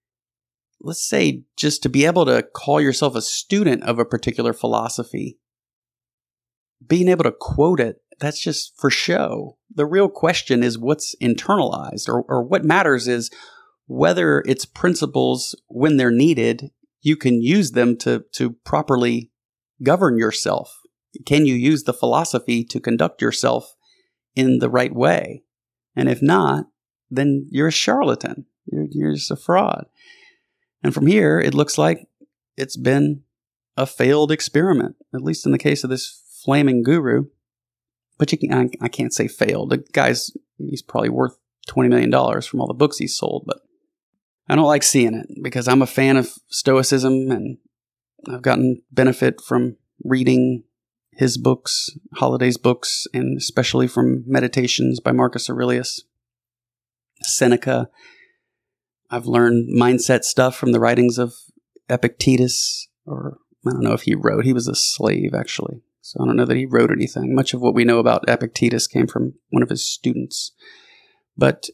just to be able to call yourself a student of a particular philosophy, being able to quote it, that's just for show. The real question is what's internalized, or what matters is whether its principles, when they're needed, you can use them to properly govern yourself. Can you use the philosophy to conduct yourself in the right way? And if not, then you're a charlatan. You're just a fraud. And from here, it looks like it's been a failed experiment, at least in the case of this flaming guru. But I can't say failed. The he's probably worth $20 million from all the books he's sold, but I don't like seeing it because I'm a fan of Stoicism, and I've gotten benefit from reading his books, Holiday's books, and especially from Meditations by Marcus Aurelius, Seneca. I've learned mindset stuff from the writings of Epictetus, or I don't know if he wrote. He was a slave, actually. So I don't know that he wrote anything. Much of what we know about Epictetus came from one of his students. But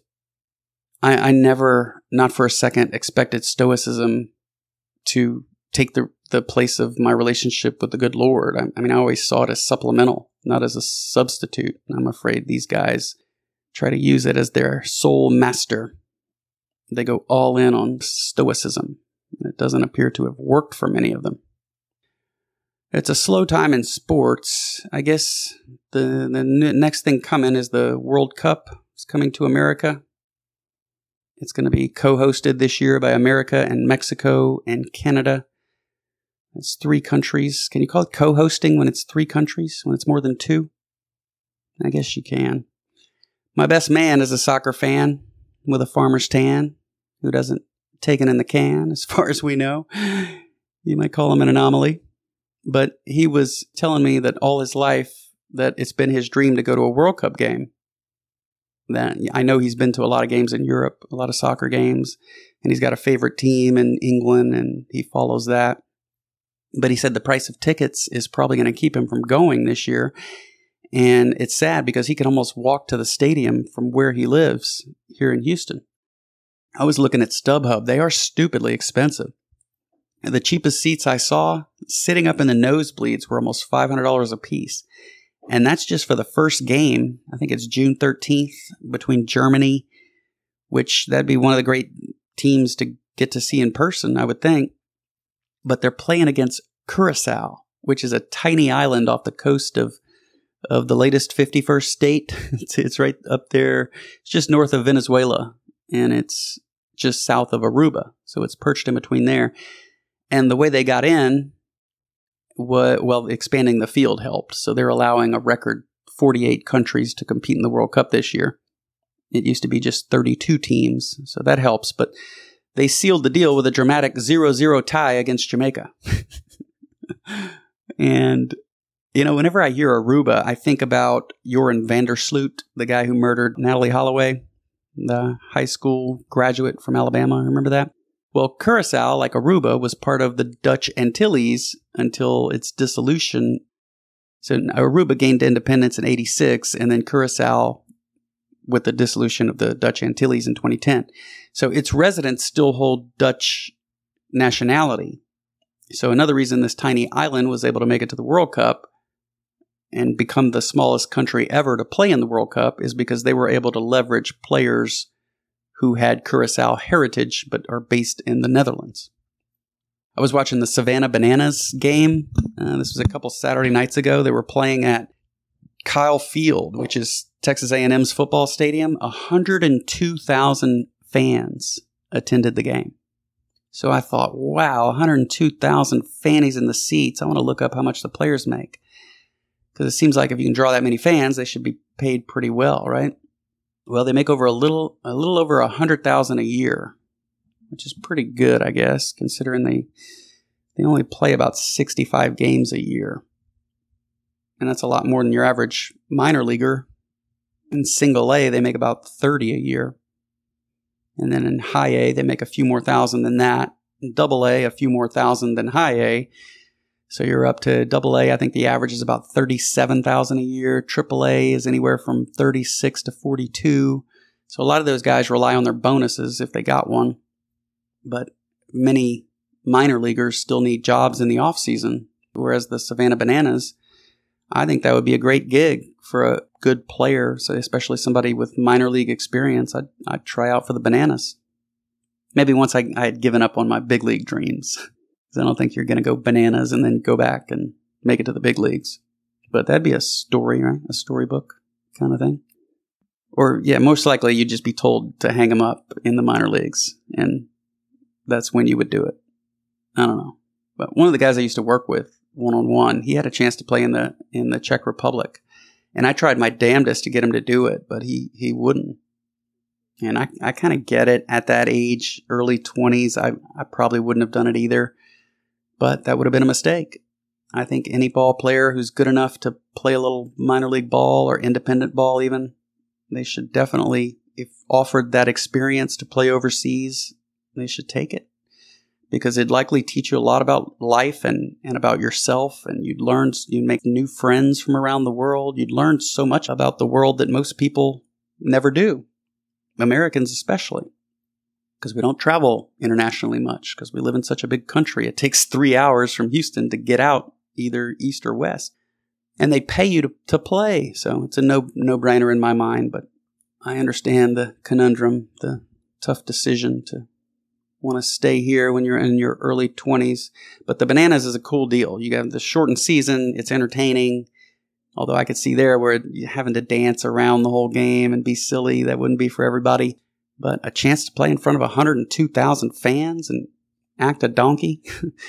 I never, not for a second, expected Stoicism to take the place of my relationship with the good Lord. I mean, I always saw it as supplemental, not as a substitute. And I'm afraid these guys try to use it as their sole master. They go all in on Stoicism. It doesn't appear to have worked for many of them. It's a slow time in sports. I guess the next thing coming is the World Cup. It's coming to America. It's going to be co-hosted this year by America and Mexico and Canada. It's 3 countries. Can you call it co-hosting when it's 3 countries? When it's more than 2? I guess you can. My best man is a soccer fan with a farmer's tan who doesn't take it in the can, as far as we know. You might call him an anomaly. But he was telling me that all his life that it's been his dream to go to a World Cup game. That I know he's been to a lot of games in Europe, a lot of soccer games, and he's got a favorite team in England, and he follows that. But he said the price of tickets is probably going to keep him from going this year. And it's sad because he can almost walk to the stadium from where he lives here in Houston. I was looking at StubHub. They are stupidly expensive. The cheapest seats I saw, sitting up in the nosebleeds, were almost $500 a piece. And that's just for the first game. I think it's June 13th between Germany, which that'd be one of the great teams to get to see in person, I would think. But they're playing against Curacao, which is a tiny island off the coast of the latest 51st state. It's right up there. It's just north of Venezuela, and it's just south of Aruba. So it's perched in between there. And the way they got in, expanding the field helped. So they're allowing a record 48 countries to compete in the World Cup this year. It used to be just 32 teams, so that helps. But they sealed the deal with a dramatic 0-0 tie against Jamaica. And, whenever I hear Aruba, I think about Joran van der Sloot, the guy who murdered Natalie Holloway, the high school graduate from Alabama. Remember that? Well, Curacao, like Aruba, was part of the Dutch Antilles until its dissolution. So Aruba gained independence in 1986, and then Curacao with the dissolution of the Dutch Antilles in 2010. So its residents still hold Dutch nationality. So another reason this tiny island was able to make it to the World Cup and become the smallest country ever to play in the World Cup is because they were able to leverage players who had Curacao heritage but are based in the Netherlands. I was watching the Savannah Bananas game. This was a couple Saturday nights ago. They were playing at Kyle Field, which is Texas A&M's football stadium. 102,000 fans attended the game. So I thought, wow, 102,000 fannies in the seats. I want to look up how much the players make. Because it seems like if you can draw that many fans, they should be paid pretty well, right? Well, they make over a little over 100,000 a year, which is pretty good, I guess, considering they only play about 65 games a year. And that's a lot more than your average minor leaguer. In single A, they make about 30 a year. And then in high A, they make a few more thousand than that. In double A, a few more thousand than high A. So you're up to double A. I think the average is about 37,000 a year. Triple A is anywhere from 36 to 42. So a lot of those guys rely on their bonuses if they got one. But many minor leaguers still need jobs in the off season. Whereas the Savannah Bananas, I think that would be a great gig for a good player. So especially somebody with minor league experience, I'd try out for the Bananas. Maybe once I had given up on my big league dreams. I don't think you're going to go bananas and then go back and make it to the big leagues. But that'd be a story, right? A storybook kind of thing. Or, yeah, most likely you'd just be told to hang them up in the minor leagues. And that's when you would do it. I don't know. But one of the guys I used to work with one-on-one, he had a chance to play in the Czech Republic. And I tried my damnedest to get him to do it, but he wouldn't. And I kind of get it. At that age, early 20s, I probably wouldn't have done it either. But that would have been a mistake. I think any ball player who's good enough to play a little minor league ball or independent ball even, they should definitely, if offered that experience to play overseas, they should take it. Because it'd likely teach you a lot about life and about yourself. And you'd make new friends from around the world. You'd learn so much about the world that most people never do. Americans especially. Because we don't travel internationally much, because we live in such a big country. It takes 3 hours from Houston to get out, either east or west. And they pay you to play, so it's a no-brainer in my mind. But I understand the conundrum, the tough decision to want to stay here when you're in your early 20s. But the Bananas is a cool deal. You got the shortened season, it's entertaining. Although I could see there where you're having to dance around the whole game and be silly, that wouldn't be for everybody. But a chance to play in front of 102,000 fans and act a donkey,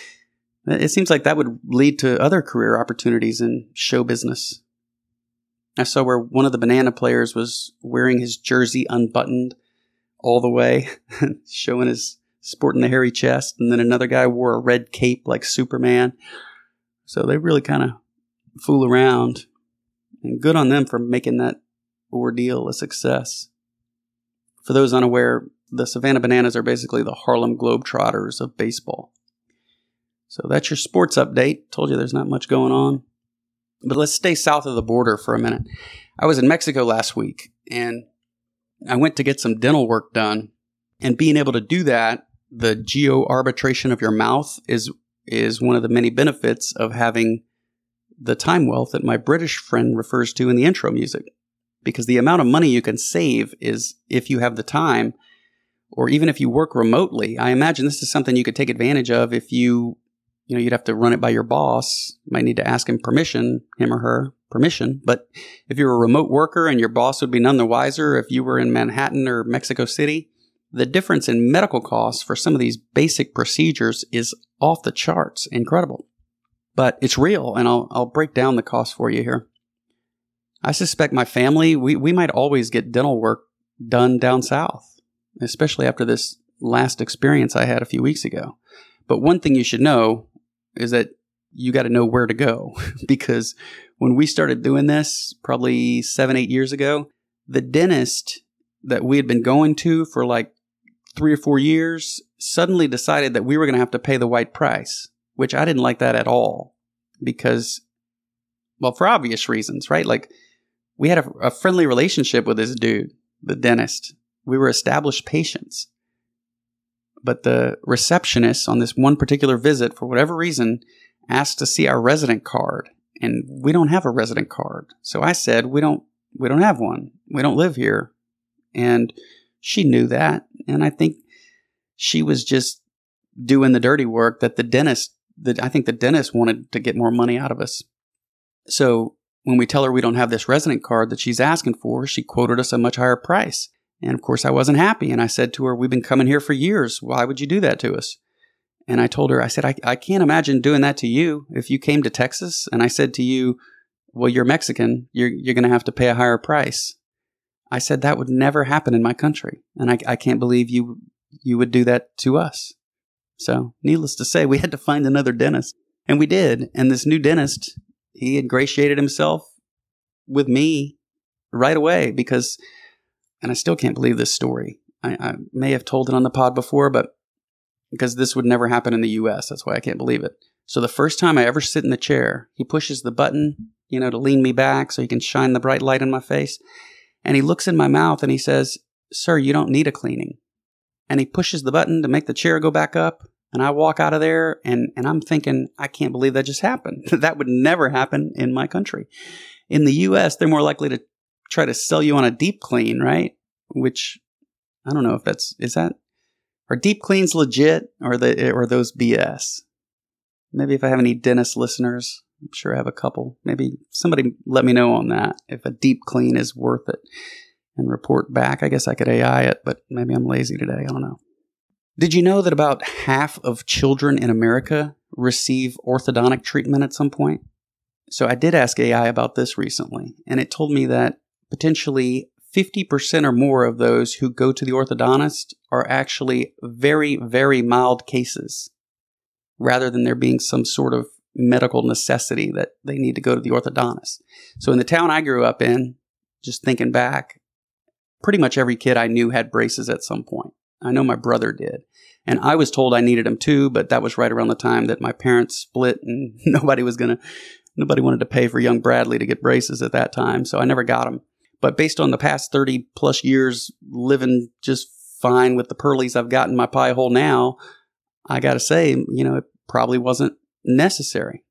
it seems like that would lead to other career opportunities in show business. I saw where one of the Banana players was wearing his jersey unbuttoned all the way, sporting the hairy chest, and then another guy wore a red cape like Superman. So they really kind of fool around, and good on them for making that ordeal a success. For those unaware, the Savannah Bananas are basically the Harlem Globetrotters of baseball. So that's your sports update. Told you there's not much going on. But let's stay south of the border for a minute. I was in Mexico last week, and I went to get some dental work done. And being able to do that the geo-arbitration of your mouth is one of the many benefits of having the time wealth that my British friend refers to in the intro music. Because the amount of money you can save is if you have the time, or even if you work remotely. I imagine this is something you could take advantage of if you'd have to run it by your boss. You might need to ask him or her permission. But if you're a remote worker and your boss would be none the wiser if you were in Manhattan or Mexico City, the difference in medical costs for some of these basic procedures is off the charts, incredible. But it's real, and I'll break down the cost for you here. I suspect my family, we might always get dental work done down south, especially after this last experience I had a few weeks ago. But one thing you should know is that you got to know where to go, because when we started doing this, probably 7-8 years ago, the dentist that we had been going to for like 3 or 4 years suddenly decided that we were going to have to pay the white price, which I didn't like that at all because, well, for obvious reasons, right? Like we had a friendly relationship with this dude, the dentist. We were established patients. But the receptionist on this one particular visit, for whatever reason, asked to see our resident card. And we don't have a resident card. So I said, we don't have one. We don't live here. And she knew that. And I think she was just doing the dirty work that I think the dentist wanted to get more money out of us. So when we tell her we don't have this resident card that she's asking for, she quoted us a much higher price. And of course, I wasn't happy. And I said to her, we've been coming here for years. Why would you do that to us? And I told her, I said, I can't imagine doing that to you. If you came to Texas and I said to you, well, you're Mexican, you're going to have to pay a higher price. I said, that would never happen in my country. And I can't believe you would do that to us. So needless to say, we had to find another dentist. And we did. And this new dentist, he ingratiated himself with me right away because, and I still can't believe this story. I may have told it on the pod before, but because this would never happen in the U.S., that's why I can't believe it. So the first time I ever sit in the chair, he pushes the button, to lean me back so he can shine the bright light in my face. And he looks in my mouth and he says, "Sir, you don't need a cleaning." And he pushes the button to make the chair go back up. And I walk out of there and I'm thinking, I can't believe that just happened. That would never happen in my country. In the U.S., they're more likely to try to sell you on a deep clean, right? Which I don't know if are deep cleans legit or those BS? Maybe if I have any dentist listeners, I'm sure I have a couple. Maybe somebody let me know on that, if a deep clean is worth it, and report back. I guess I could AI it, but maybe I'm lazy today. I don't know. Did you know that about half of children in America receive orthodontic treatment at some point? So I did ask AI about this recently, and it told me that potentially 50% or more of those who go to the orthodontist are actually very, very mild cases, rather than there being some sort of medical necessity that they need to go to the orthodontist. So in the town I grew up in, just thinking back, pretty much every kid I knew had braces at some point. I know my brother did. And I was told I needed them too, but that was right around the time that my parents split and nobody wanted to pay for young Bradley to get braces at that time. So I never got them. But based on the past 30 plus years living just fine with the pearlies I've got in my pie hole now, I got to say, it probably wasn't necessary.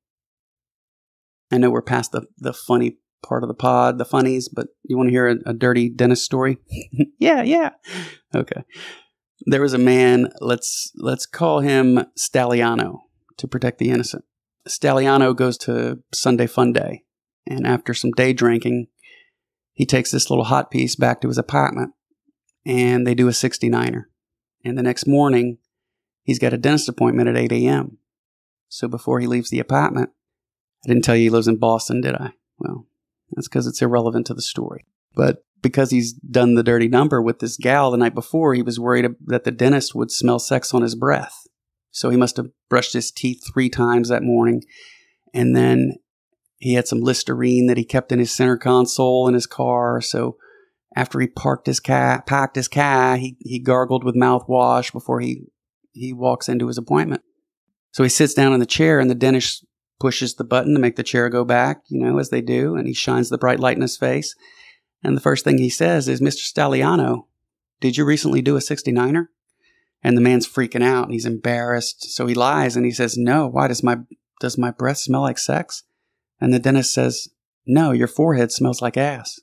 I know we're past the funny part of the pod, the funnies, but you want to hear a dirty dentist story? Yeah. Okay. There was a man, let's call him Stalliano to protect the innocent. Stalliano goes to Sunday Fun Day, and after some day drinking, he takes this little hot piece back to his apartment, and they do a 69er. And the next morning, he's got a dentist appointment at 8 a.m. So before he leaves the apartment, I didn't tell you he lives in Boston, did I? Well, that's because it's irrelevant to the story. But because he's done the dirty number with this gal the night before, he was worried that the dentist would smell sex on his breath. So he must have brushed his teeth 3 times that morning. And then he had some Listerine that he kept in his center console in his car. So after he parked his car, he gargled with mouthwash before he walks into his appointment. So he sits down in the chair and the dentist pushes the button to make the chair go back, as they do. And he shines the bright light in his face. And the first thing he says is, "Mr. Stalliano, did you recently do a 69er?" And the man's freaking out and he's embarrassed. So he lies and he says, no, why does my breath smell like sex? And the dentist says, no, your forehead smells like ass.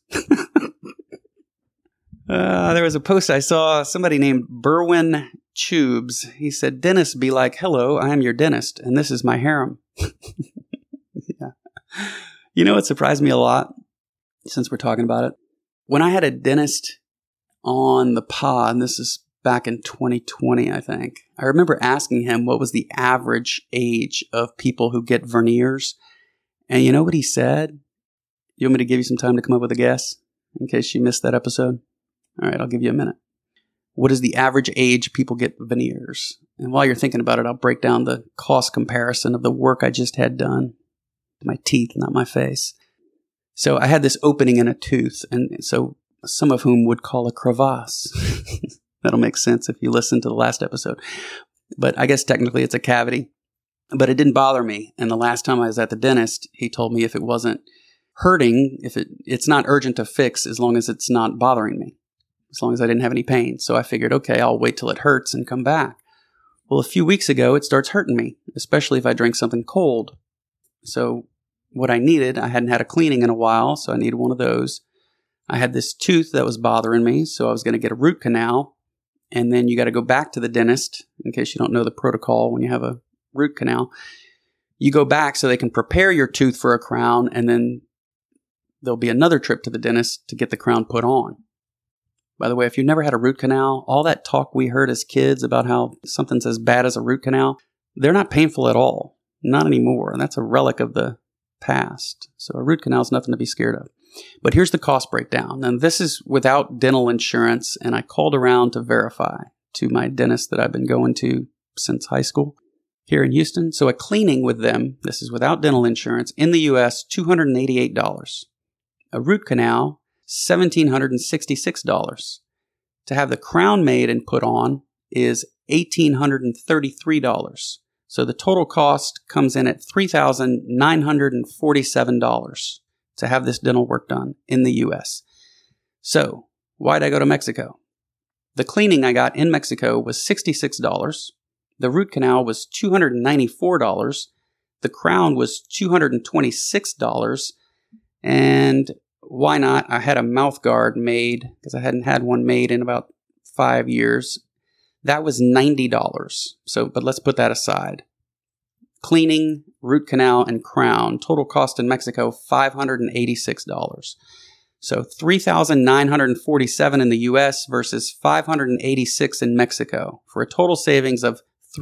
There was a post I saw, somebody named Berwin Tubes. He said, dentists be like, hello, I am your dentist, and this is my harem. Yeah. You know what surprised me a lot, since we're talking about it? When I had a dentist on the pod, and this is back in 2020, I think, I remember asking him what was the average age of people who get veneers. And you know what he said? You want me to give you some time to come up with a guess in case you missed that episode? All right, I'll give you a minute. What is the average age people get veneers? And while you're thinking about it, I'll break down the cost comparison of the work I just had done. My teeth, not my face. So I had this opening in a tooth, and so some of whom would call a crevasse. That'll make sense if you listen to the last episode. But I guess technically it's a cavity. But it didn't bother me. And the last time I was at the dentist, he told me if it wasn't hurting, if it's not urgent to fix as long as it's not bothering me, as long as I didn't have any pain. So I figured, okay, I'll wait till it hurts and come back. Well, a few weeks ago, it starts hurting me, especially if I drink something cold. So what I needed, I hadn't had a cleaning in a while, so I needed one of those. I had this tooth that was bothering me, so I was going to get a root canal. And then you got to go back to the dentist, in case you don't know the protocol when you have a root canal. You go back so they can prepare your tooth for a crown, and then there'll be another trip to the dentist to get the crown put on. By the way, if you've never had a root canal, all that talk we heard as kids about how something's as bad as a root canal, they're not painful at all. Not anymore. And that's a relic of the past. So a root canal is nothing to be scared of. But here's the cost breakdown. And this is without dental insurance. And I called around to verify to my dentist that I've been going to since high school here in Houston. So a cleaning with them, this is without dental insurance, in the U.S., $288. A root canal, $1,766. To have the crown made and put on is $1,833. So the total cost comes in at $3,947 to have this dental work done in the U.S. So why'd I go to Mexico? The cleaning I got in Mexico was $66. The root canal was $294. The crown was $226. And why not? I had a mouth guard made because I hadn't had one made in about 5 years. That was $90. So, but let's put that aside. Cleaning, root canal, and crown. Total cost in Mexico, $586. So $3,947 in the U.S. versus $586 in Mexico for a total savings of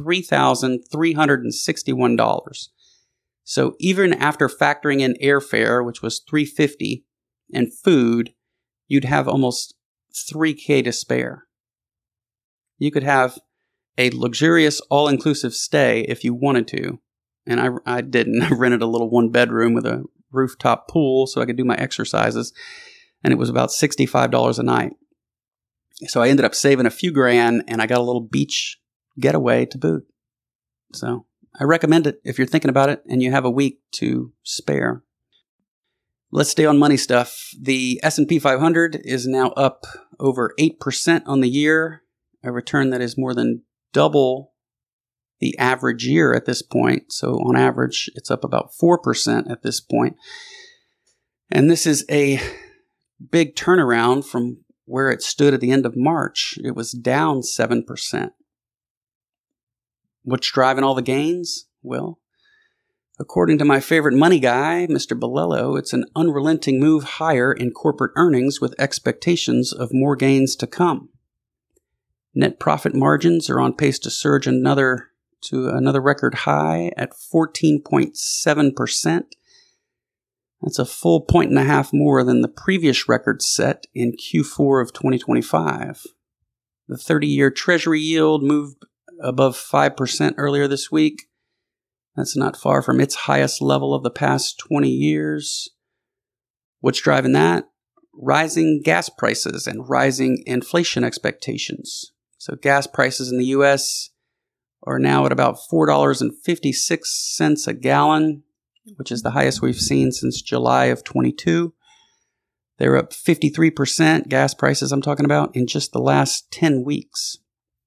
$3,361. So even after factoring in airfare, which was $350, and food, you'd have almost $3,000 to spare. You could have a luxurious all-inclusive stay if you wanted to. And I didn't. I rented a little one-bedroom with a rooftop pool so I could do my exercises. And it was about $65 a night. So I ended up saving a few grand, and I got a little beach getaway to boot. So I recommend it if you're thinking about it and you have a week to spare. Let's stay on money stuff. The S&P 500 is now up over 8% on the year, a return that is more than double the average year at this point. So on average, it's up about 4% at this point. And this is a big turnaround from where it stood at the end of March. It was down 7%. What's driving all the gains? Well, according to my favorite money guy, Mr. Bolello, it's an unrelenting move higher in corporate earnings with expectations of more gains to come. Net profit margins are on pace to surge another record high at 14.7%. That's a full 1.5 points more than the previous record set in Q4 of 2025. The 30-year Treasury yield moved above 5% earlier this week. That's not far from its highest level of the past 20 years. What's driving that? Rising gas prices and rising inflation expectations. So gas prices in the U.S. are now at about $4.56 a gallon, which is the highest we've seen since July of 22. They're up 53%, gas prices I'm talking about, in just the last 10 weeks.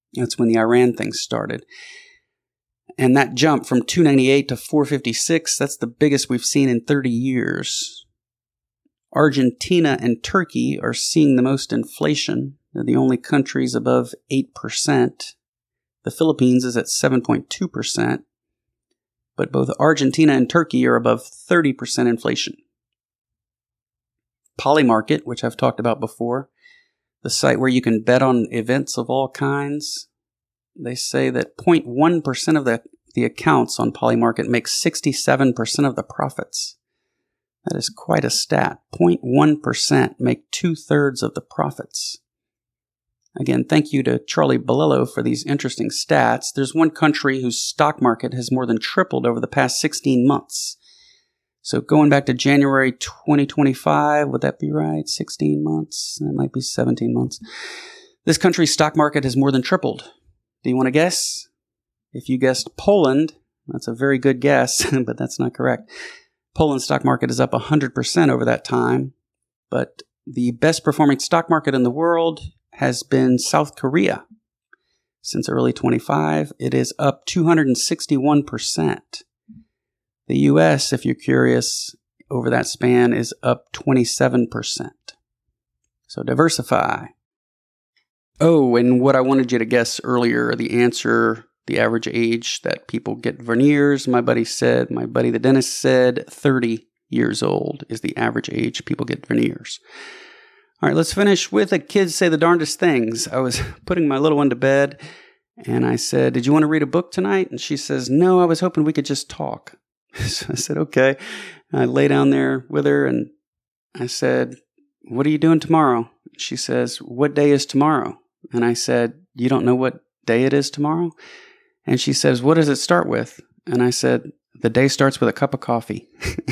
That's when the Iran thing started. And that jump from 298 to 456, that's the biggest we've seen in 30 years. Argentina and Turkey are seeing the most inflation. They're the only countries above 8%. The Philippines is at 7.2%. But both Argentina and Turkey are above 30% inflation. Polymarket, which I've talked about before, the site where you can bet on events of all kinds, they say that 0.1% of the accounts on Polymarket make 67% of the profits. That is quite a stat. 0.1% make 2/3 of the profits. Again, thank you to Charlie Bolello for these interesting stats. There's one country whose stock market has more than tripled over the past 16 months. So going back to January 2025, would that be right? 16 months? That might be 17 months. This country's stock market has more than tripled. Do you want to guess? If you guessed Poland, that's a very good guess, but that's not correct. Poland's stock market is up 100% over that time. But the best performing stock market in the world has been South Korea. Since early 25, it is up 261%. The U.S., if you're curious, over that span is up 27%. So diversify. Oh, and what I wanted you to guess earlier, the answer, the average age that people get veneers, my buddy the dentist said 30 years old is the average age people get veneers. All right, let's finish with a kids say the darndest things. I was putting my little one to bed, and I said, "Did you want to read a book tonight?" And she says, "No, I was hoping we could just talk." So I said, "Okay." And I lay down there with her, and I said, "What are you doing tomorrow?" She says, "What day is tomorrow?" And I said, "You don't know what day it is tomorrow?" And she says, "What does it start with?" And I said, "The day starts with a cup of coffee."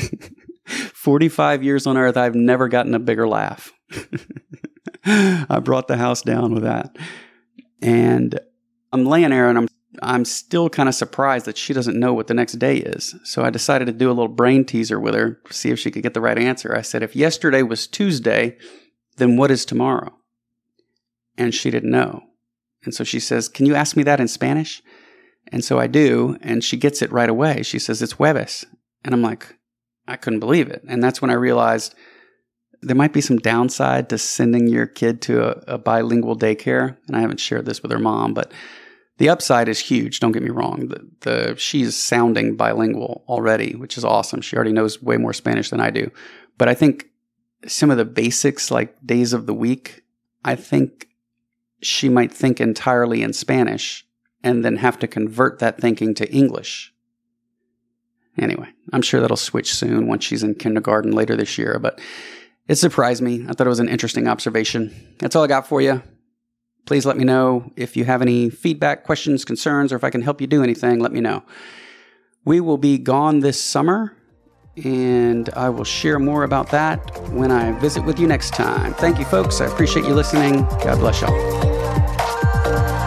45 years on earth, I've never gotten a bigger laugh. I brought the house down with that. And I'm laying there and I'm still kind of surprised that she doesn't know what the next day is. So I decided to do a little brain teaser with her to see if she could get the right answer. I said, "If yesterday was Tuesday, then what is tomorrow?" And she didn't know. And so she says, "Can you ask me that in Spanish?" And so I do, and she gets it right away. She says, "It's jueves." And I'm like, I couldn't believe it. And that's when I realized there might be some downside to sending your kid to a bilingual daycare. And I haven't shared this with her mom, but the upside is huge. Don't get me wrong. She's sounding bilingual already, which is awesome. She already knows way more Spanish than I do. But I think some of the basics, like days of the week, I think she might think entirely in Spanish and then have to convert that thinking to English. Anyway, I'm sure that'll switch soon once she's in kindergarten later this year, but it surprised me. I thought it was an interesting observation. That's all I got for you. Please let me know if you have any feedback, questions, concerns, or if I can help you do anything, let me know. We will be gone this summer, and I will share more about that when I visit with you next time. Thank you, folks. I appreciate you listening. God bless y'all.